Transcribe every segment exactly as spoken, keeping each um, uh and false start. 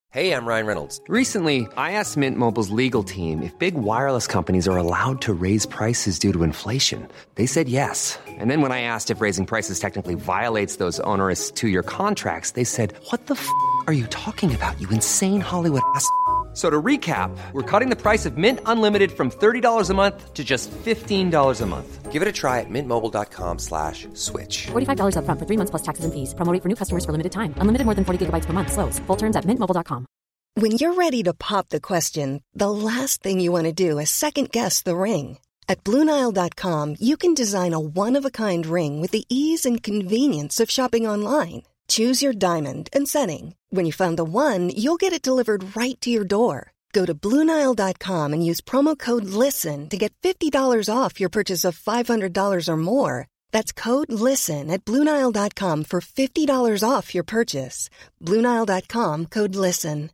Hey, I'm Ryan Reynolds. Recently, I asked Mint Mobile's legal team if big wireless companies are allowed to raise prices due to inflation. They said yes. And then when I asked if raising prices technically violates those onerous two-year contracts, they said, what the f*** are you talking about, you insane Hollywood ass f- So to recap, we're cutting the price of Mint Unlimited from thirty dollars a month to just fifteen dollars a month. Give it a try at mintmobile.com slash switch. forty-five dollars up front for three months plus taxes and fees. Promo rate for new customers for limited time. Unlimited more than forty gigabytes per month. Slows full terms at mint mobile dot com. When you're ready to pop the question, the last thing you want to do is second-guess the ring. At Blue Nile dot com, you can design a one-of-a-kind ring with the ease and convenience of shopping online. Choose your diamond and setting. When you find the one, you'll get it delivered right to your door. Go to Blue Nile dot com and use promo code LISTEN to get fifty dollars off your purchase of five hundred dollars or more. That's code LISTEN at Blue Nile dot com for fifty dollars off your purchase. Blue Nile dot com, code LISTEN.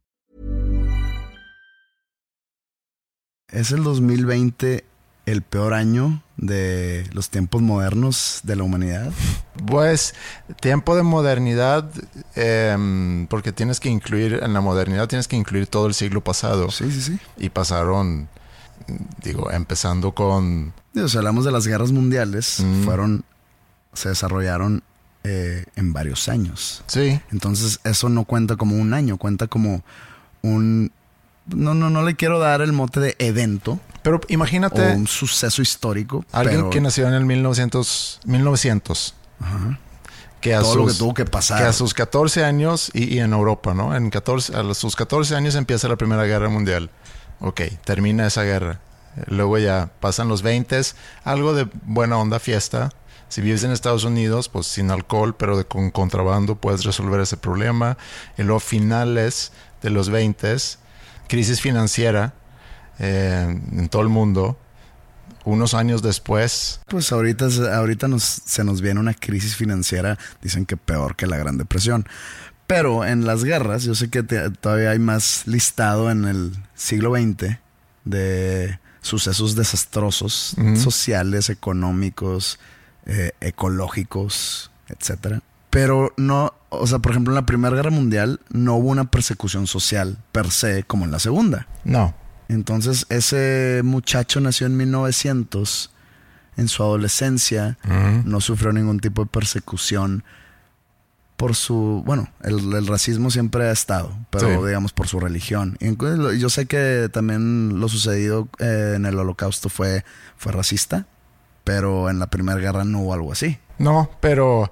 ¿Es el dos mil veinte el peor año de los tiempos modernos de la humanidad? Pues tiempo de modernidad, eh, porque tienes que incluir, en la modernidad tienes que incluir todo el siglo pasado. Sí, sí, sí. Y pasaron, digo, empezando con... O sea, hablamos de las guerras mundiales, Mm. fueron, se desarrollaron eh, en varios años. Sí. Entonces eso no cuenta como un año, cuenta como un... No, no, no le quiero dar el mote de evento. Pero imagínate... O un suceso histórico. Alguien pero, que nació en el mil novecientos, mil novecientos. Ajá. Que a todo sus, lo que tuvo que pasar. Que a sus catorce años, y, y en Europa, ¿no? En catorce, a sus catorce años empieza la Primera Guerra Mundial. Ok, termina esa guerra. Luego ya pasan los veinte, algo de buena onda, fiesta. Si vives en Estados Unidos, pues sin alcohol, pero de, con contrabando puedes resolver ese problema. Y luego finales de los veinte, crisis financiera eh, en todo el mundo. Unos años después... Pues ahorita, ahorita nos, se nos viene una crisis financiera, dicen que peor que la Gran Depresión. Pero en las guerras, yo sé que te, todavía hay más listado en el siglo veinte de sucesos desastrosos, uh-huh. sociales, económicos, eh, ecológicos, etcétera. Pero no, o sea, por ejemplo, en la Primera Guerra Mundial no hubo una persecución social per se como en la Segunda. No. Entonces, ese muchacho nació en mil novecientos, en su adolescencia, uh-huh. no sufrió ningún tipo de persecución por su... Bueno, el, el racismo siempre ha estado, pero sí. digamos por su religión. Y yo sé que también lo sucedido eh, en el Holocausto fue, fue racista, pero en la Primera Guerra no hubo algo así. No, pero...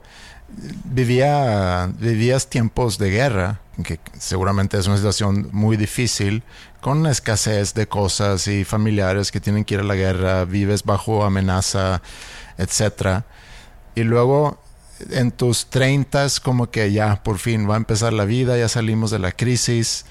Vivía, vivías tiempos de guerra, que seguramente es una situación muy difícil, con escasez de cosas y familiares que tienen que ir a la guerra, vives bajo amenaza, etcétera. Y luego en tus treintas como que ya por fin va a empezar la vida, ya salimos de la crisis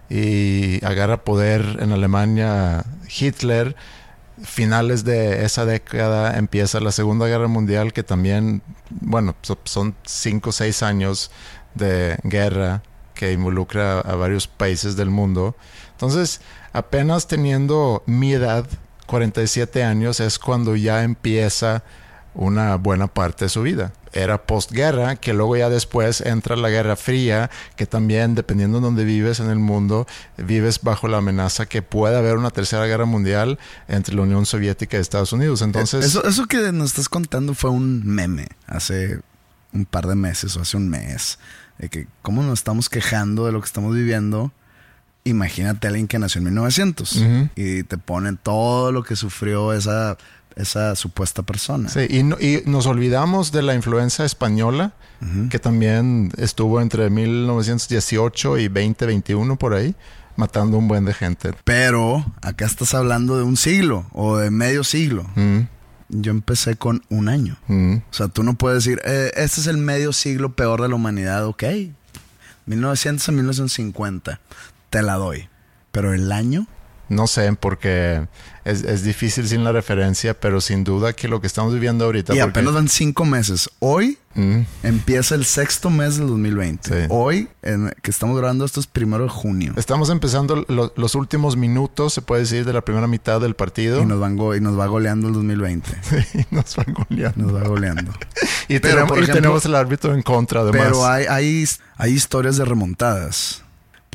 y agarra poder en Alemania Hitler. Finales de esa década empieza la Segunda Guerra Mundial, que también, bueno, son cinco o seis años de guerra que involucra a varios países del mundo. Entonces, apenas teniendo mi edad, cuarenta y siete años, es cuando ya empieza una buena parte de su vida. Era postguerra, que luego ya después entra la Guerra Fría, que también, dependiendo de dónde vives en el mundo, vives bajo la amenaza que puede haber una tercera guerra mundial entre la Unión Soviética y Estados Unidos. Entonces... Eso, eso que nos estás contando fue un meme hace un par de meses o hace un mes. De que cómo nos estamos quejando de lo que estamos viviendo. Imagínate a alguien que nació en mil novecientos uh-huh. y te ponen todo lo que sufrió esa... esa supuesta persona. Sí, y, no, y nos olvidamos de la influenza española, uh-huh. que también estuvo entre mil novecientos dieciocho y veinte veintiuno por ahí, matando un buen de gente. Pero acá estás hablando de un siglo o de medio siglo. Uh-huh. Yo empecé con un año. Uh-huh. O sea, tú no puedes decir, eh, este es el medio siglo peor de la humanidad, ok. mil novecientos a mil novecientos cincuenta, te la doy. Pero el año... No sé, porque es, es difícil sin la referencia, pero sin duda que lo que estamos viviendo ahorita... Y porque... apenas van cinco meses. Hoy mm. empieza el sexto mes del dos mil veinte. Sí. Hoy, en, que estamos grabando esto, es primero de junio. Estamos empezando lo, los últimos minutos, se puede decir, de la primera mitad del partido. Y nos, van go- y nos va goleando el dos mil veinte. Sí, nos va goleando. Nos va goleando. y, pero, tenemos, por ejemplo, y tenemos el árbitro en contra, además. Pero hay, hay, hay historias de remontadas.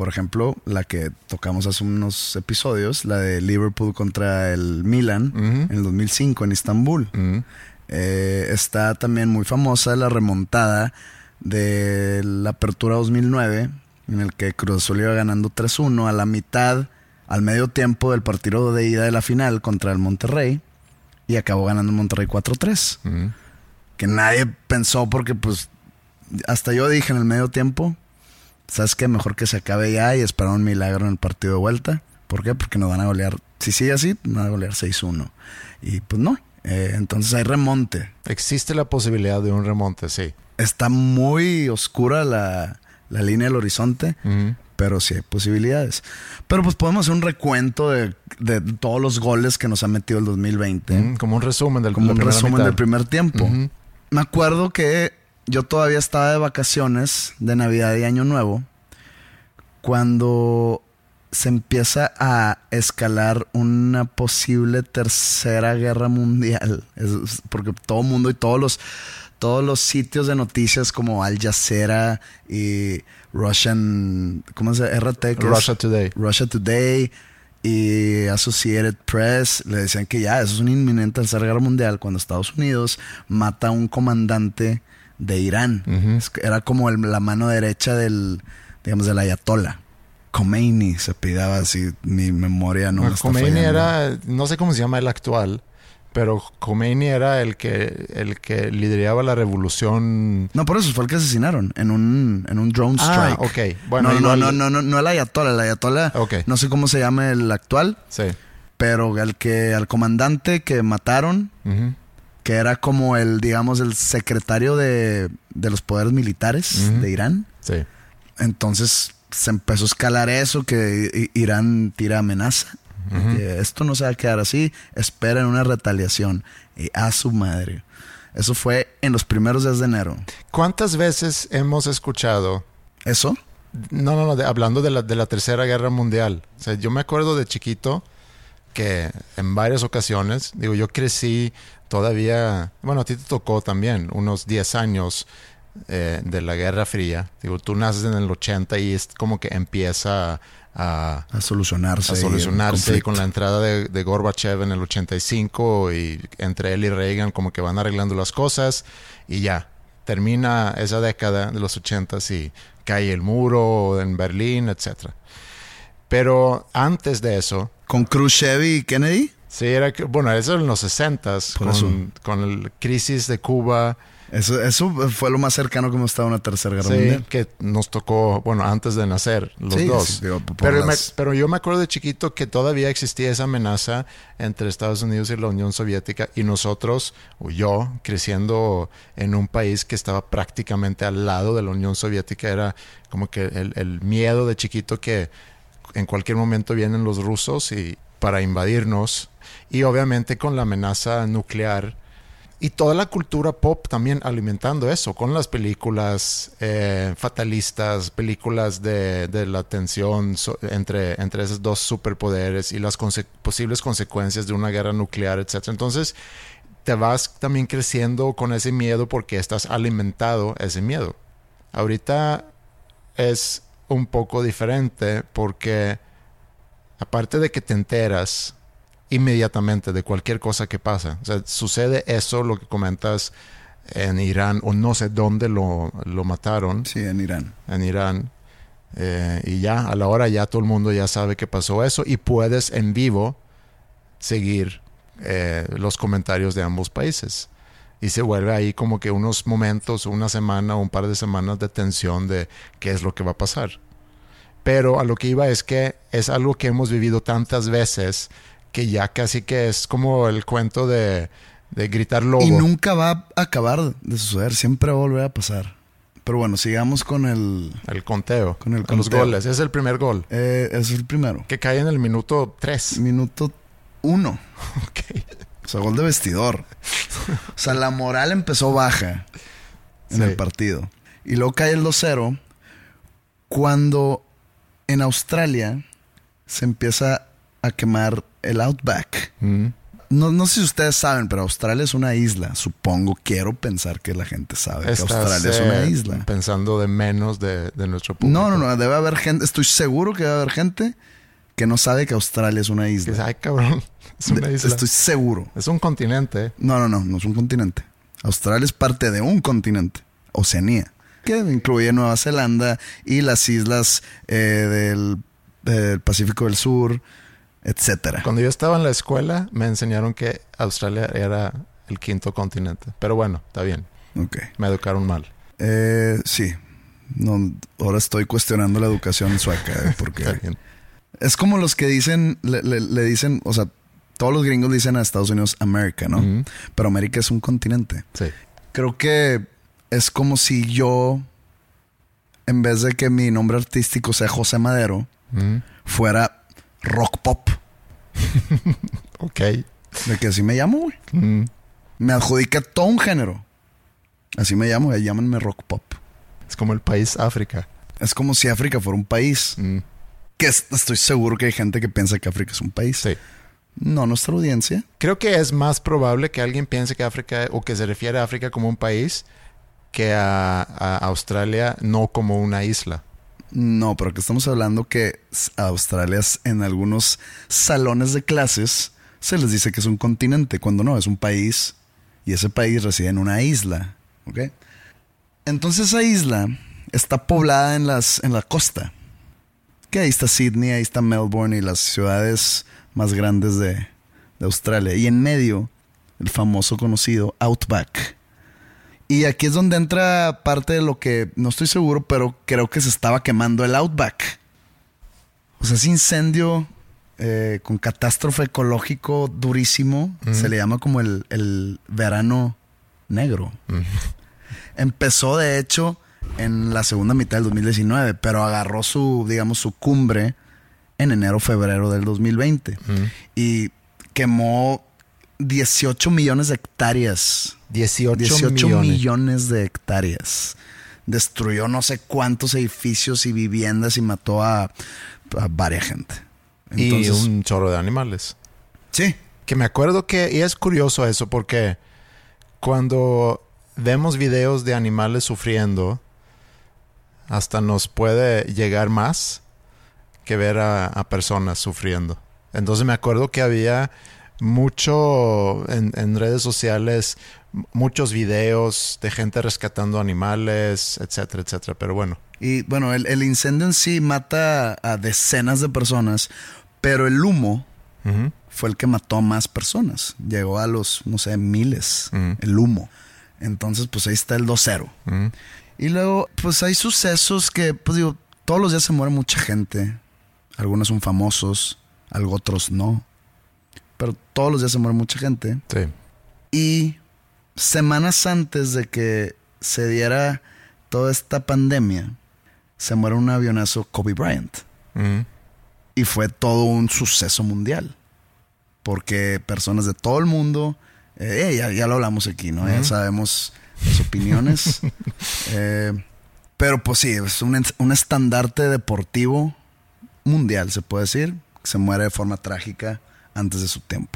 Por ejemplo, la que tocamos hace unos episodios, la de Liverpool contra el Milan uh-huh. en el dos mil cinco en Estambul. Uh-huh. Eh, está también muy famosa la remontada de la Apertura dos mil nueve, en el que Cruz Azul iba ganando tres uno a la mitad, al medio tiempo del partido de ida de la final contra el Monterrey, y acabó ganando Monterrey cuatro tres. Uh-huh. Que nadie pensó, porque pues hasta yo dije en el medio tiempo, ¿sabes qué? Mejor que se acabe ya y esperar un milagro en el partido de vuelta. ¿Por qué? Porque nos van a golear, si sigue así, nos van a golear seis uno. Y pues no. Eh, entonces hay remonte. Existe la posibilidad de un remonte, sí. Está muy oscura la, la línea del horizonte, uh-huh. pero sí hay posibilidades. Pero pues podemos hacer un recuento de, de todos los goles que nos ha metido el dos mil veinte. Uh-huh. Como un resumen del, Como un resumen mitad. del primer tiempo. Uh-huh. Me acuerdo que yo todavía estaba de vacaciones de Navidad y Año Nuevo cuando se empieza a escalar una posible tercera guerra mundial. Es porque todo el mundo y todos los, todos los sitios de noticias como Al Jazeera y Russian, ¿cómo se llama? R T. Russia Today. Russia Today y Associated Press le decían que ya, eso es una inminente tercera guerra mundial cuando Estados Unidos mata a un comandante de Irán. Uh-huh. Era como el, la mano derecha del, digamos, del ayatollah. Khomeini se pidaba, así, mi memoria no bueno, me está Khomeini fallando. Era, no sé cómo se llama el actual, pero Khomeini era el que el que lideraba la revolución. No, por eso fue el que asesinaron en un en un drone strike. Ah, ok. Bueno, no, no, igual... no, no, no, no el ayatollah, el ayatollah, okay. No sé cómo se llama el actual. Sí. Pero el que al comandante que mataron, uh-huh. que era como el, digamos, el secretario de, de los poderes militares uh-huh. de Irán. Sí. Entonces se empezó a escalar eso, que Irán tira amenaza. Uh-huh. Que esto no se va a quedar así, esperen una retaliación. Y a su madre. Eso fue en los primeros días de enero. ¿Cuántas veces hemos escuchado eso? No, no, no, de, hablando de la, de la Tercera Guerra Mundial. O sea, yo me acuerdo de chiquito que en varias ocasiones, digo, yo crecí todavía, bueno, a ti te tocó también unos diez años eh, de la Guerra Fría. Digo, tú naces en el ochenta y es como que empieza a, a solucionarse. A solucionarse y con la entrada de, de Gorbachev en el ochenta y cinco y entre él y Reagan como que van arreglando las cosas y ya, termina esa década de los ochentas y cae el muro en Berlín, etcétera. Pero antes de eso... ¿Con Khrushchev y Kennedy? Sí, era que, bueno, eso en los sesentas, con, con la crisis de Cuba. Eso, eso fue lo más cercano que hemos estado a una tercera guerra sí, mundial. Que nos tocó, bueno, antes de nacer, los sí, dos. Sí, digo, pero, las... me, pero yo me acuerdo de chiquito que todavía existía esa amenaza entre Estados Unidos y la Unión Soviética y nosotros, o yo, creciendo en un país que estaba prácticamente al lado de la Unión Soviética, era como que el, el miedo de chiquito que en cualquier momento vienen los rusos y para invadirnos, y obviamente con la amenaza nuclear y toda la cultura pop también alimentando eso, con las películas eh, fatalistas, películas de, de la tensión so, entre, entre esos dos superpoderes y las conse- posibles consecuencias de una guerra nuclear, etcétera. Entonces te vas también creciendo con ese miedo porque estás alimentado ese miedo. Ahorita es un poco diferente porque aparte de que te enteras inmediatamente de cualquier cosa que pasa, o sea, sucede eso, lo que comentas en Irán, o no sé dónde lo, lo mataron. Sí, en Irán. En Irán. Eh, y ya, a la hora ya todo el mundo ya sabe que pasó eso y puedes en vivo seguir eh, los comentarios de ambos países. Y se vuelve ahí como que unos momentos, una semana o un par de semanas de tensión de qué es lo que va a pasar. Pero a lo que iba es que es algo que hemos vivido tantas veces que ya casi que es como el cuento de, de gritar lobo. Y nunca va a acabar de suceder, siempre va a volver a pasar. Pero bueno, sigamos con el... El conteo. Con el con los goles. Es el primer gol. Eh, es el primero. Que cae en el minuto tres. Minuto uno. Ok. O sea, gol de vestidor. O sea, la moral empezó baja en sí. el partido. Y luego cae el dos cero cuando en Australia se empieza a quemar el Outback. Mm. No, no sé si ustedes saben, pero Australia es una isla. Supongo, quiero pensar que la gente sabe que Estás, Australia es una eh, isla. Pensando de menos de, de nuestro público. No, no, no. Debe haber gente, estoy seguro que debe haber gente que no sabe que Australia es una Que isla. dice, ay, cabrón, es una De- isla. Estoy seguro. Es un continente. No, no, no. No es un continente. Australia es parte de un continente. Oceanía. Que incluye Nueva Zelanda y las islas eh, del, del Pacífico del Sur, etcétera. Cuando yo estaba en la escuela, me enseñaron que Australia era el quinto continente. Pero bueno, está bien. Ok. Me educaron mal. Eh, sí. No, ahora estoy cuestionando la educación sueca. eh, porque Está bien. es como los que dicen, le, le- le dicen, o sea, todos los gringos dicen a Estados Unidos América, ¿no? Ujú. Pero América es un continente. Sí. Creo que es como si yo, en vez de que mi nombre artístico sea José Madero, Mm. fuera rock pop. Ok. De que así me llamo, güey. Mm. Me adjudica todo un género. Así me llamo, eh, llámenme rock pop. Es como el país África. Es como si África fuera un país. Mm. Que es- estoy seguro que hay gente que piensa que África es un país. Sí. No, nuestra audiencia. Creo que es más probable que alguien piense que África o que se refiere a África como un país que a, a Australia no como una isla. No, pero que estamos hablando que s- a Australia es- en algunos salones de clases se les dice que es un continente, cuando no, es un país y ese país reside en una isla. ¿Ok? Entonces esa isla está poblada en, las, en la costa. Que ahí está Sydney, ahí está Melbourne y las ciudades más grandes de, de Australia. Y en medio, el famoso conocido Outback. Y aquí es donde entra parte de lo que no estoy seguro, pero creo que se estaba quemando el Outback. O sea, ese incendio eh, con catástrofe ecológico durísimo, Ujú. se le llama como el, el verano negro. Ujú. Empezó, de hecho, en la segunda mitad del dos mil diecinueve, pero agarró su, digamos, su cumbre en enero, febrero del dos mil veinte. Mm. Y quemó dieciocho millones de hectáreas. dieciocho, dieciocho millones. millones de hectáreas. Destruyó no sé cuántos edificios y viviendas y mató a, a varias gente. Y Entonces, un chorro de animales. sí. Que me acuerdo que, y es curioso eso, porque cuando vemos videos de animales sufriendo, hasta nos puede llegar más que ver a, a personas sufriendo. Entonces me acuerdo que había mucho en, en redes sociales, m- muchos videos de gente rescatando animales, etcétera, etcétera. Pero bueno, Y bueno, el, el incendio en sí mata a decenas de personas, pero el humo ujú, fue el que mató a más personas. Llegó a los, no sé, miles, Mm. el humo. Entonces, pues ahí está el dos cero. ujú. Y luego, pues hay sucesos que, pues digo, todos los días se muere mucha gente. Algunos son famosos, algo otros no. Pero todos los días se muere mucha gente. Sí. Y semanas antes de que se diera toda esta pandemia, se muere un avionazo Kobe Bryant. Ujú. Y fue todo un suceso mundial. Porque personas de todo el mundo, eh, eh, ya, ya lo hablamos aquí, ¿no? Ya Ujú. sabemos las opiniones. Eh, pero pues sí, es un, un estandarte deportivo mundial, se puede decir. Se muere de forma trágica antes de su tiempo.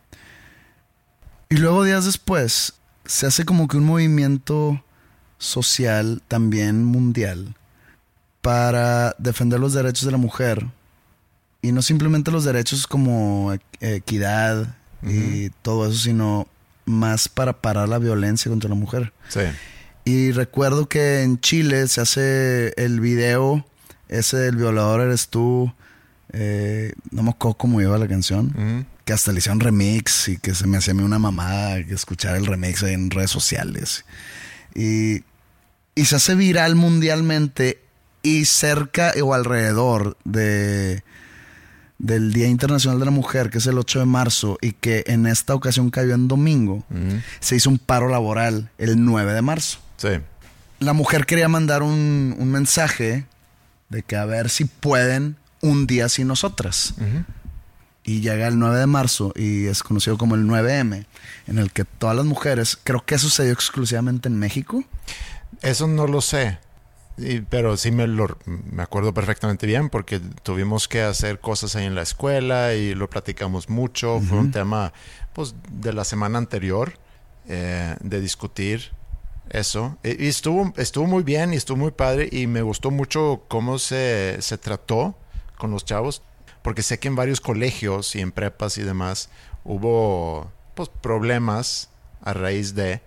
Y luego días después se hace como que un movimiento social también mundial para defender los derechos de la mujer. Y no simplemente los derechos como equ- equidad y todo eso, sino más para parar la violencia contra la mujer. Sí. Y recuerdo que en Chile se hace el video ese del violador eres tú. Eh, no me acuerdo cómo iba la canción. Ujú. Que hasta le hicieron remix y que se me hacía a mí una mamada que escuchar el remix ahí en redes sociales. Y, y se hace viral mundialmente y cerca o alrededor de, del Día Internacional de la Mujer, que es el ocho de marzo, y que en esta ocasión cayó en domingo, Ujú. se hizo un paro laboral el nueve de marzo. Sí. La mujer quería mandar un, un mensaje de que a ver si pueden un día sin nosotras. Ujú. Y llega el nueve de marzo y es conocido como el nueve eme, en el que todas las mujeres, creo que sucedió exclusivamente en México. Eso no lo sé. y, pero sí me, lo, me acuerdo perfectamente bien porque tuvimos que hacer cosas ahí en la escuela y lo platicamos mucho. Uh-huh. Fue un tema pues, de la semana anterior eh, de discutir eso. Y, y estuvo, estuvo muy bien y estuvo muy padre y me gustó mucho cómo se, se trató con los chavos porque sé que en varios colegios y en prepas y demás hubo pues, problemas a raíz de...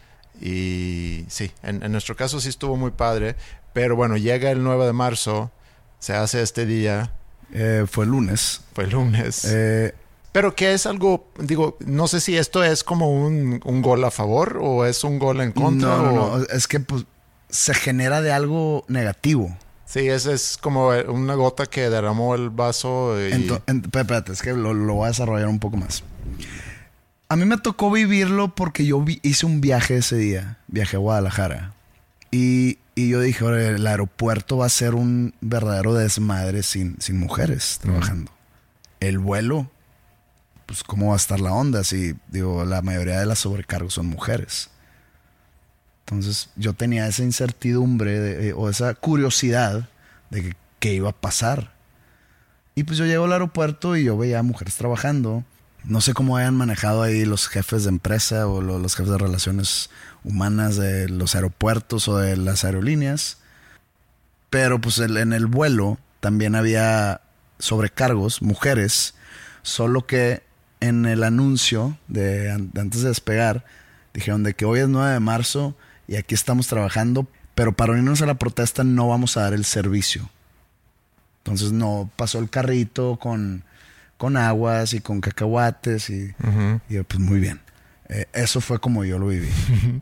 Y sí, en, en nuestro caso sí estuvo muy padre. Pero bueno, llega el nueve de marzo, se hace este día. Eh, fue el lunes. Fue el lunes. Eh, pero que es algo, digo, no sé si esto es como un, un gol a favor o es un gol en contra. No, no, o... no. Es que pues, se genera de algo negativo. Sí, es, es como una gota que derramó el vaso. Y... Ento, en, espérate, es que lo, lo voy a desarrollar un poco más. A mí me tocó vivirlo porque yo vi, hice un viaje ese día. Viaje a Guadalajara. Y, y yo dije, ahora el aeropuerto va a ser un verdadero desmadre sin, sin mujeres trabajando. Mm. El vuelo, pues cómo va a estar la onda si, digo, la mayoría de las sobrecargos son mujeres. Entonces yo tenía esa incertidumbre de, o esa curiosidad de que, qué iba a pasar. Y pues yo llego al aeropuerto y yo veía a mujeres trabajando. No sé cómo hayan manejado ahí los jefes de empresa o lo, los jefes de relaciones humanas de los aeropuertos o de las aerolíneas. Pero pues el, en el vuelo también había sobrecargos, mujeres. Solo que en el anuncio de, de antes de despegar dijeron de que hoy es nueve de marzo y aquí estamos trabajando. Pero para unirnos a la protesta no vamos a dar el servicio. Entonces no pasó el carrito con... con aguas y con cacahuates y, uh-huh. y pues muy bien. Eh, eso fue como yo lo viví.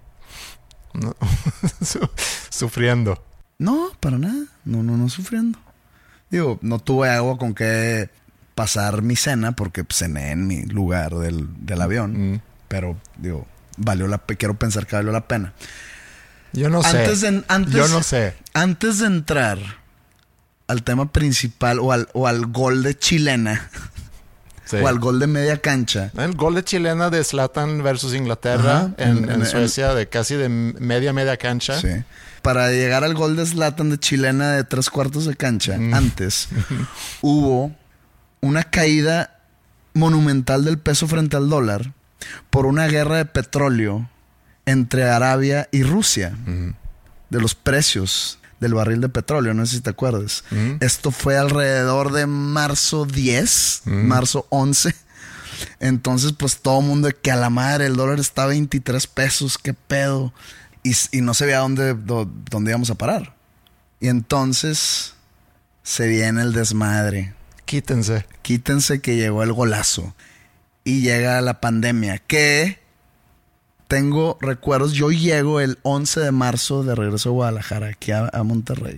No. Sufriendo. No, para nada. No, no, no sufriendo. Digo, no tuve agua con que pasar mi cena porque cené en mi lugar del, del avión. Uh-huh. Pero, digo, valió la pe- quiero pensar que valió la pena. Yo no antes sé. De, antes, yo no sé. Antes de entrar al tema principal o al, o al gol de chilena... Sí. O al gol de media cancha. El gol de chilena de Zlatan versus Inglaterra. Ajá, en, en, en Suecia, en, de casi de media, media cancha. Sí. Para llegar al gol de Zlatan de chilena de tres cuartos de cancha, mm. antes, hubo una caída monumental del peso frente al dólar por una guerra de petróleo entre Arabia y Rusia. Mm. De los precios del barril de petróleo, no sé si te acuerdas. Mm. Esto fue alrededor de marzo diez, mm. marzo once. Entonces, pues todo el mundo de que a la madre el dólar está a veintitrés pesos, qué pedo. Y, y no se veía dónde, dónde íbamos a parar. Y entonces se viene el desmadre. Quítense. Quítense que llegó el golazo. Y llega la pandemia, que... Tengo recuerdos, yo llego el once de marzo de regreso a Guadalajara, aquí a, a Monterrey.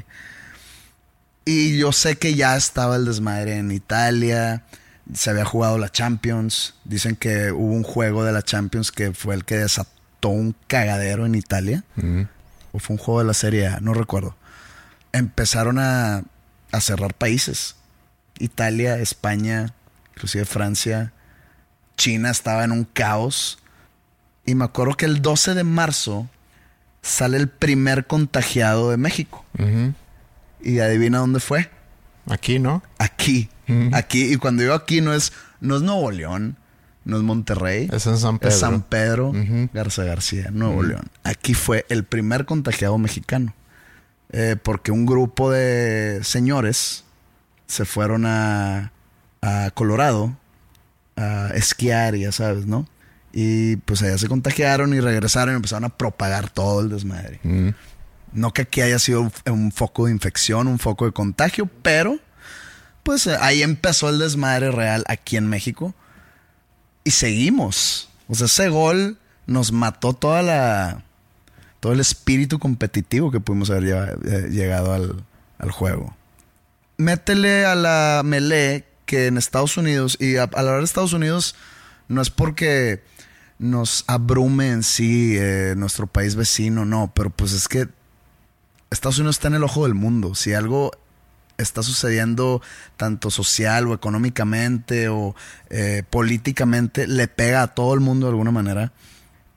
Y yo sé que ya estaba el desmadre en Italia, se había jugado la Champions. Dicen que hubo un juego de la Champions que fue el que desató un cagadero en Italia. Uh-huh. O fue un juego de la Serie A, no recuerdo. Empezaron a, a cerrar países. Italia, España, inclusive Francia. China estaba en un caos. Y me acuerdo que el doce de marzo sale el primer contagiado de México. Uh-huh. Y adivina dónde fue. Aquí, ¿no? Aquí. Uh-huh. Aquí. Y cuando digo aquí no es, no es Nuevo León, no es Monterrey. Es en San Pedro. Es San Pedro, uh-huh. Garza García, Nuevo uh-huh. León. Aquí fue el primer contagiado mexicano. Eh, porque un grupo de señores se fueron a, a Colorado a esquiar y ya sabes, ¿no? Y pues allá se contagiaron y regresaron y empezaron a propagar todo el desmadre. Mm. No que aquí haya sido un, un foco de infección, un foco de contagio, pero pues ahí empezó el desmadre real aquí en México. Y seguimos. O sea, ese gol nos mató toda la... todo el espíritu competitivo que pudimos haber llevado, eh, llegado al, al juego. Métele a la melee que en Estados Unidos, y a, a la hora de Estados Unidos no es porque... nos abrume en sí eh, nuestro país vecino, no, pero pues es que Estados Unidos está en el ojo del mundo. Si algo está sucediendo tanto social o económicamente o eh, políticamente, le pega a todo el mundo de alguna manera.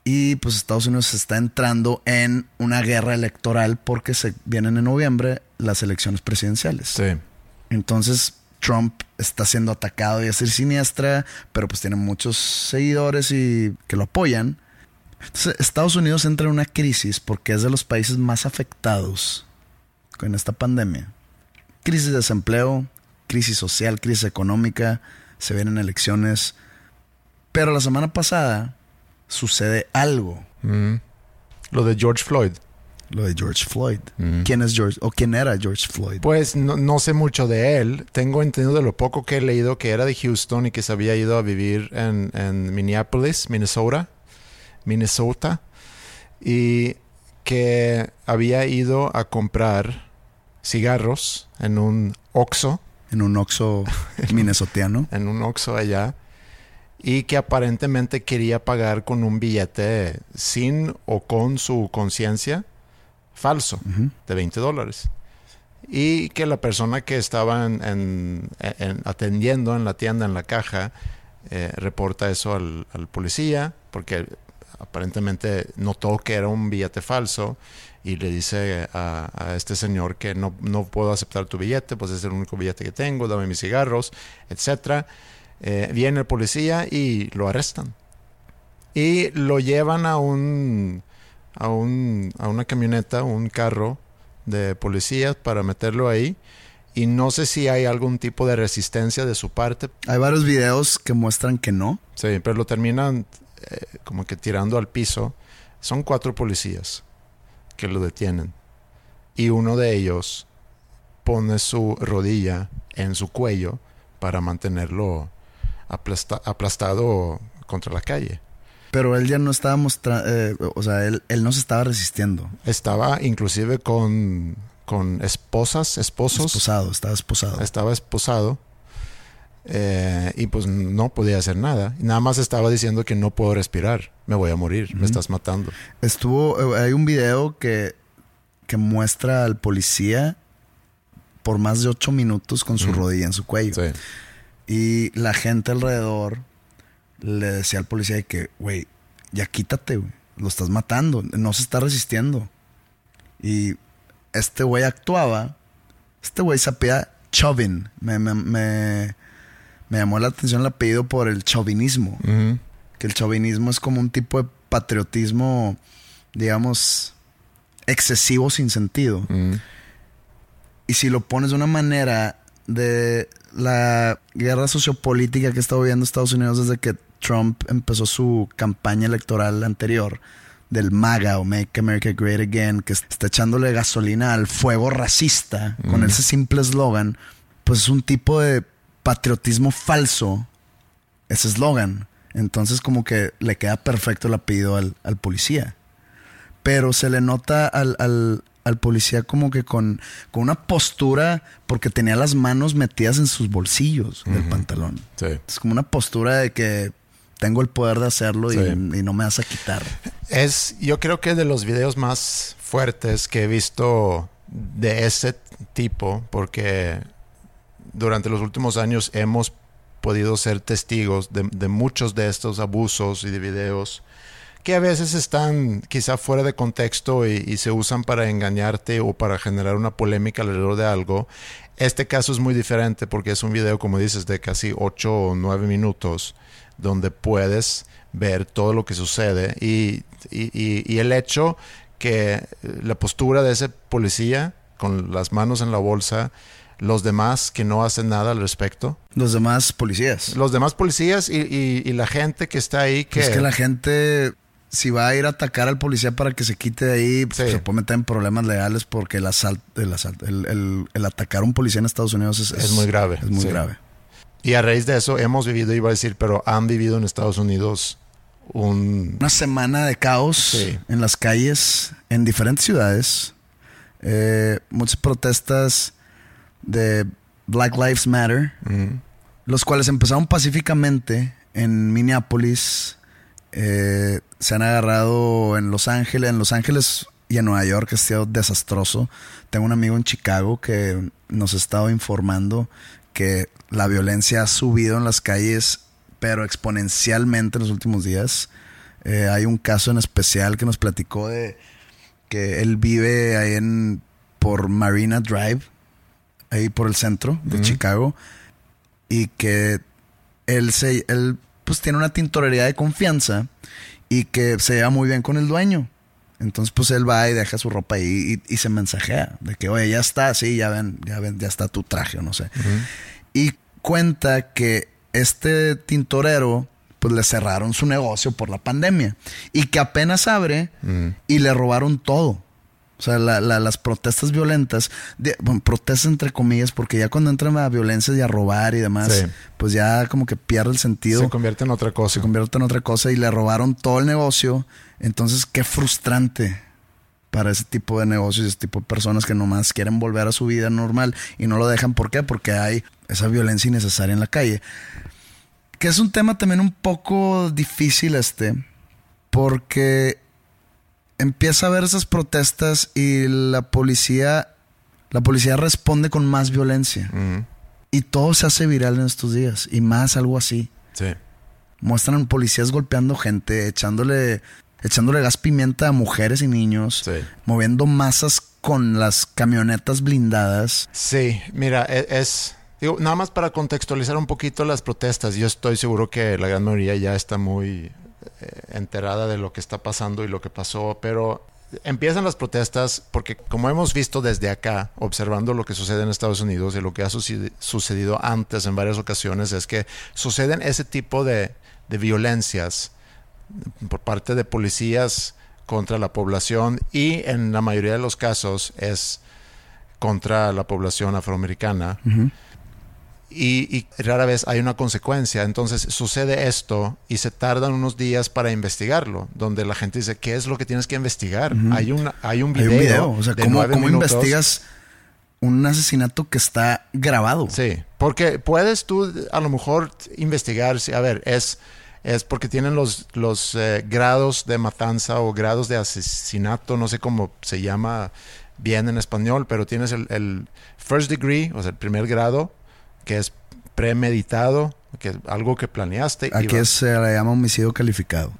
Y pues Estados Unidos está entrando en una guerra electoral porque se vienen en noviembre las elecciones presidenciales. Sí. Entonces Trump está siendo atacado y a ser siniestra, pero pues tiene muchos seguidores y que lo apoyan. Entonces Estados Unidos entra en una crisis porque es de los países más afectados con esta pandemia. Crisis de desempleo, crisis social, crisis económica, se vienen elecciones. Pero la semana pasada sucede algo. Mm. Lo de George Floyd. Lo de George Floyd. Mm. ¿Quién es George? ¿O quién era George Floyd? Pues no, no sé mucho de él. Tengo entendido de lo poco que he leído que era de Houston y que se había ido a vivir en, en Minneapolis, Minnesota. Minnesota. Y que había ido a comprar cigarros en un Oxxo. En un Oxxo minnesotiano. En un Oxxo allá. Y que aparentemente quería pagar con un billete sin o con su conciencia falso, uh-huh, de veinte dólares. Y que la persona que estaba en, en, en, atendiendo en la tienda, en la caja, eh, reporta eso al, al policía, porque aparentemente notó que era un billete falso y le dice a, a este señor que no, no puedo aceptar tu billete, pues es el único billete que tengo, dame mis cigarros, etcétera. Eh, viene el policía y lo arrestan. Y lo llevan a un, a un a una camioneta, un carro de policías para meterlo ahí. Y no sé si hay algún tipo de resistencia de su parte. Hay varios videos que muestran que no. Sí, pero lo terminan eh, como que tirando al piso. Son cuatro policías que lo detienen. Y uno de ellos pone su rodilla en su cuello para mantenerlo Aplasta, aplastado contra la calle. Pero él ya no estaba mostrando, eh, o sea, él, él no se estaba resistiendo. Estaba inclusive con, con esposas, esposos. Esposado, estaba esposado. Estaba esposado. Eh, y pues no podía hacer nada. Nada más estaba diciendo que no puedo respirar. Me voy a morir, uh-huh, me estás matando. Estuvo, hay un video que, que muestra al policía por más de ocho minutos con su uh-huh, rodilla en su cuello. Sí. Y la gente alrededor le decía al policía que, güey, ya quítate, güey. Lo estás matando. No se está resistiendo. Y este güey actuaba. Este güey se apellida Chauvin. Me, me, me, me llamó la atención el apellido por el chauvinismo. Uh-huh. Que el chauvinismo es como un tipo de patriotismo, digamos, excesivo sin sentido. Uh-huh. Y si lo pones de una manera de la guerra sociopolítica que ha estado viviendo Estados Unidos desde que Trump empezó su campaña electoral anterior del MAGA o Make America Great Again, que está echándole gasolina al fuego racista mm. con ese simple eslogan, pues es un tipo de patriotismo falso ese eslogan. Entonces como que le queda perfecto el apellido al, al policía. Pero se le nota al, al al policía como que con, con una postura, porque tenía las manos metidas en sus bolsillos uh-huh, del pantalón. Sí. Es como una postura de que tengo el poder de hacerlo, sí, y, y no me vas a quitar. Es, yo creo que de los videos más fuertes que he visto de ese tipo, porque durante los últimos años hemos podido ser testigos de, de muchos de estos abusos y de videos que a veces están quizá fuera de contexto y, y se usan para engañarte o para generar una polémica alrededor de algo. Este caso es muy diferente porque es un video, como dices, de casi ocho o nueve minutos donde puedes ver todo lo que sucede y, y, y, y el hecho que la postura de ese policía con las manos en la bolsa, los demás que no hacen nada al respecto. Los demás policías. Los demás policías y, y, y la gente que está ahí. Que... Es que la gente... Si va a ir a atacar al policía para que se quite de ahí, pues sí, se puede meter en problemas legales porque el asalto, el, asalto el, el, el atacar a un policía en Estados Unidos es, es, es muy grave. Es muy sí. grave. Y a raíz de eso hemos vivido, iba a decir, pero han vivido en Estados Unidos un... una semana de caos, sí, en las calles, en diferentes ciudades. Eh, muchas protestas de Black Lives Matter, uh-huh, los cuales empezaron pacíficamente en Minneapolis. Eh, se han agarrado en Los Ángeles, en Los Ángeles y en Nueva York, ha sido desastroso. Tengo un amigo en Chicago que nos ha estado informando que la violencia ha subido en las calles, pero exponencialmente en los últimos días. Eh, hay un caso en especial que nos platicó de que él vive ahí en por Marina Drive, ahí por el centro de uh-huh. Chicago, y que él se él pues tiene una tintorería de confianza y que se lleva muy bien con el dueño. Entonces pues él va y deja su ropa ahí y, y se mensajea de que oye, ya está, sí, ya ven, ya ven, ya está tu traje o no sé. Uh-huh. Y cuenta que este tintorero pues le cerraron su negocio por la pandemia y que apenas abre mm. y le robaron todo. O sea, la, la, las protestas violentas, de, bueno, protestas entre comillas, porque ya cuando entran a violencia y a robar y demás, sí. pues ya como que pierde el sentido. Se convierte en otra cosa. Se convierte en otra cosa y le robaron todo el negocio. Entonces, qué frustrante para ese tipo de negocios y ese tipo de personas que nomás quieren volver a su vida normal y no lo dejan. ¿Por qué? Porque hay esa violencia innecesaria en la calle. Que es un tema también un poco difícil este, porque empieza a haber esas protestas y la policía, la policía responde con más violencia. Uh-huh. Y todo se hace viral en estos días, y más algo así. Sí. Muestran policías golpeando gente, echándole, echándole gas pimienta a mujeres y niños, sí. moviendo masas con las camionetas blindadas. Sí, mira, es... Digo, nada más para contextualizar un poquito las protestas. Yo estoy seguro que la gran mayoría ya está muy eh, enterada de lo que está pasando y lo que pasó, pero empiezan las protestas porque, como hemos visto desde acá, observando lo que sucede en Estados Unidos y lo que ha sucedi- sucedido antes en varias ocasiones, es que suceden ese tipo de, de violencias por parte de policías contra la población, y en la mayoría de los casos es contra la población afroamericana. Uh-huh. Y, y rara vez hay una consecuencia. Entonces sucede esto y se tardan unos días para investigarlo, donde la gente dice, ¿qué es lo que tienes que investigar? Uh-huh. Hay, un, hay un video. Hay un video. O sea, de ¿cómo, ¿cómo minutos. investigas un asesinato que está grabado? Sí, porque puedes tú a lo mejor investigar, a ver, es, es porque tienen los, los eh, grados de matanza o grados de asesinato, no sé cómo se llama bien en español, pero tienes el, el first degree, o sea, el primer grado, que es premeditado, que es algo que planeaste. Aquí es, se le llama homicidio calificado.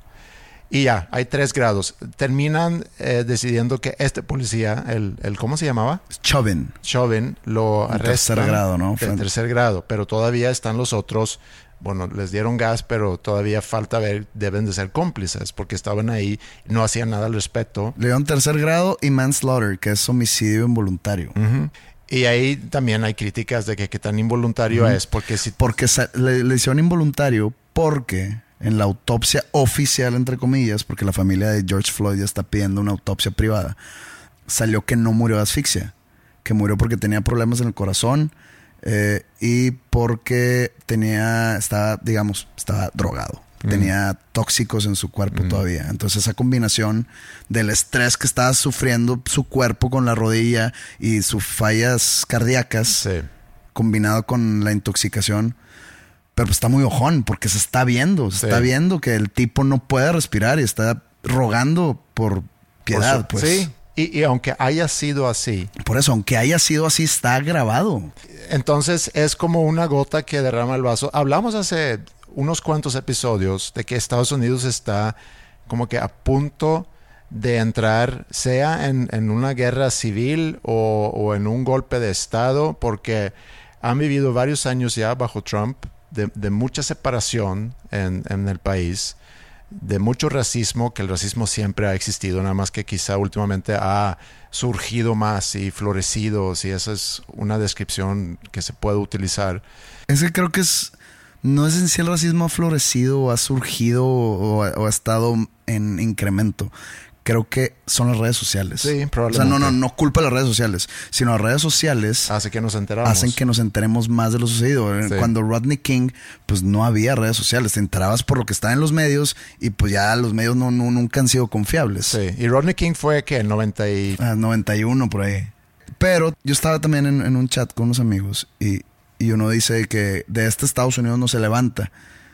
Y ya, hay tres grados. Terminan eh, decidiendo que este policía, el, el ¿cómo se llamaba? Chauvin. Chauvin, lo arrestan. Tercer grado, ¿no? De tercer grado, pero todavía están los otros. Bueno, les dieron gas, pero todavía falta ver, deben de ser cómplices, porque estaban ahí, no hacían nada al respecto. Le dieron tercer grado y manslaughter, que es homicidio involuntario. Uh-huh. Y ahí también hay críticas de que qué tan involuntario uh-huh. es, porque si... Porque le, le hicieron involuntario porque en la autopsia oficial, entre comillas, porque la familia de George Floyd ya está pidiendo una autopsia privada, salió que no murió de asfixia, que murió porque tenía problemas en el corazón eh, y porque tenía, estaba, digamos, estaba drogado. Mm. Tenía tóxicos en su cuerpo mm. todavía. Entonces esa combinación del estrés que estaba sufriendo su cuerpo con la rodilla y sus fallas cardíacas, sí. combinado con la intoxicación, pero pues está muy ojón porque se está viendo, se sí. está viendo que el tipo no puede respirar y está rogando por piedad. Por su, pues. Sí, y, y aunque haya sido así. Por eso, aunque haya sido así, está grabado. Entonces es como una gota que derrama el vaso. Hablamos hace unos cuantos episodios de que Estados Unidos está como que a punto de entrar, sea en, en una guerra civil o, o en un golpe de Estado, porque han vivido varios años ya bajo Trump de, de mucha separación en, en el país, de mucho racismo, que el racismo siempre ha existido, nada más que quizá últimamente ha surgido más y florecido, si esa es una descripción que se puede utilizar. Es que creo que es... No es en sí el racismo ha florecido o ha surgido o, o ha estado en incremento. Creo que son las redes sociales. Sí, probablemente. O sea, no, no, no culpa a las redes sociales, sino las redes sociales Hace que nos enteramos. hacen que nos enteremos más de lo sucedido. Sí. Cuando Rodney King, pues no había redes sociales. Te enterabas por lo que estaba en los medios y pues ya los medios no, no, nunca han sido confiables. Sí, y Rodney King fue que en noventa y... ah, noventa y uno por ahí. Pero yo estaba también en, en un chat con unos amigos y... Y uno dice que de este Estados Unidos no se levanta.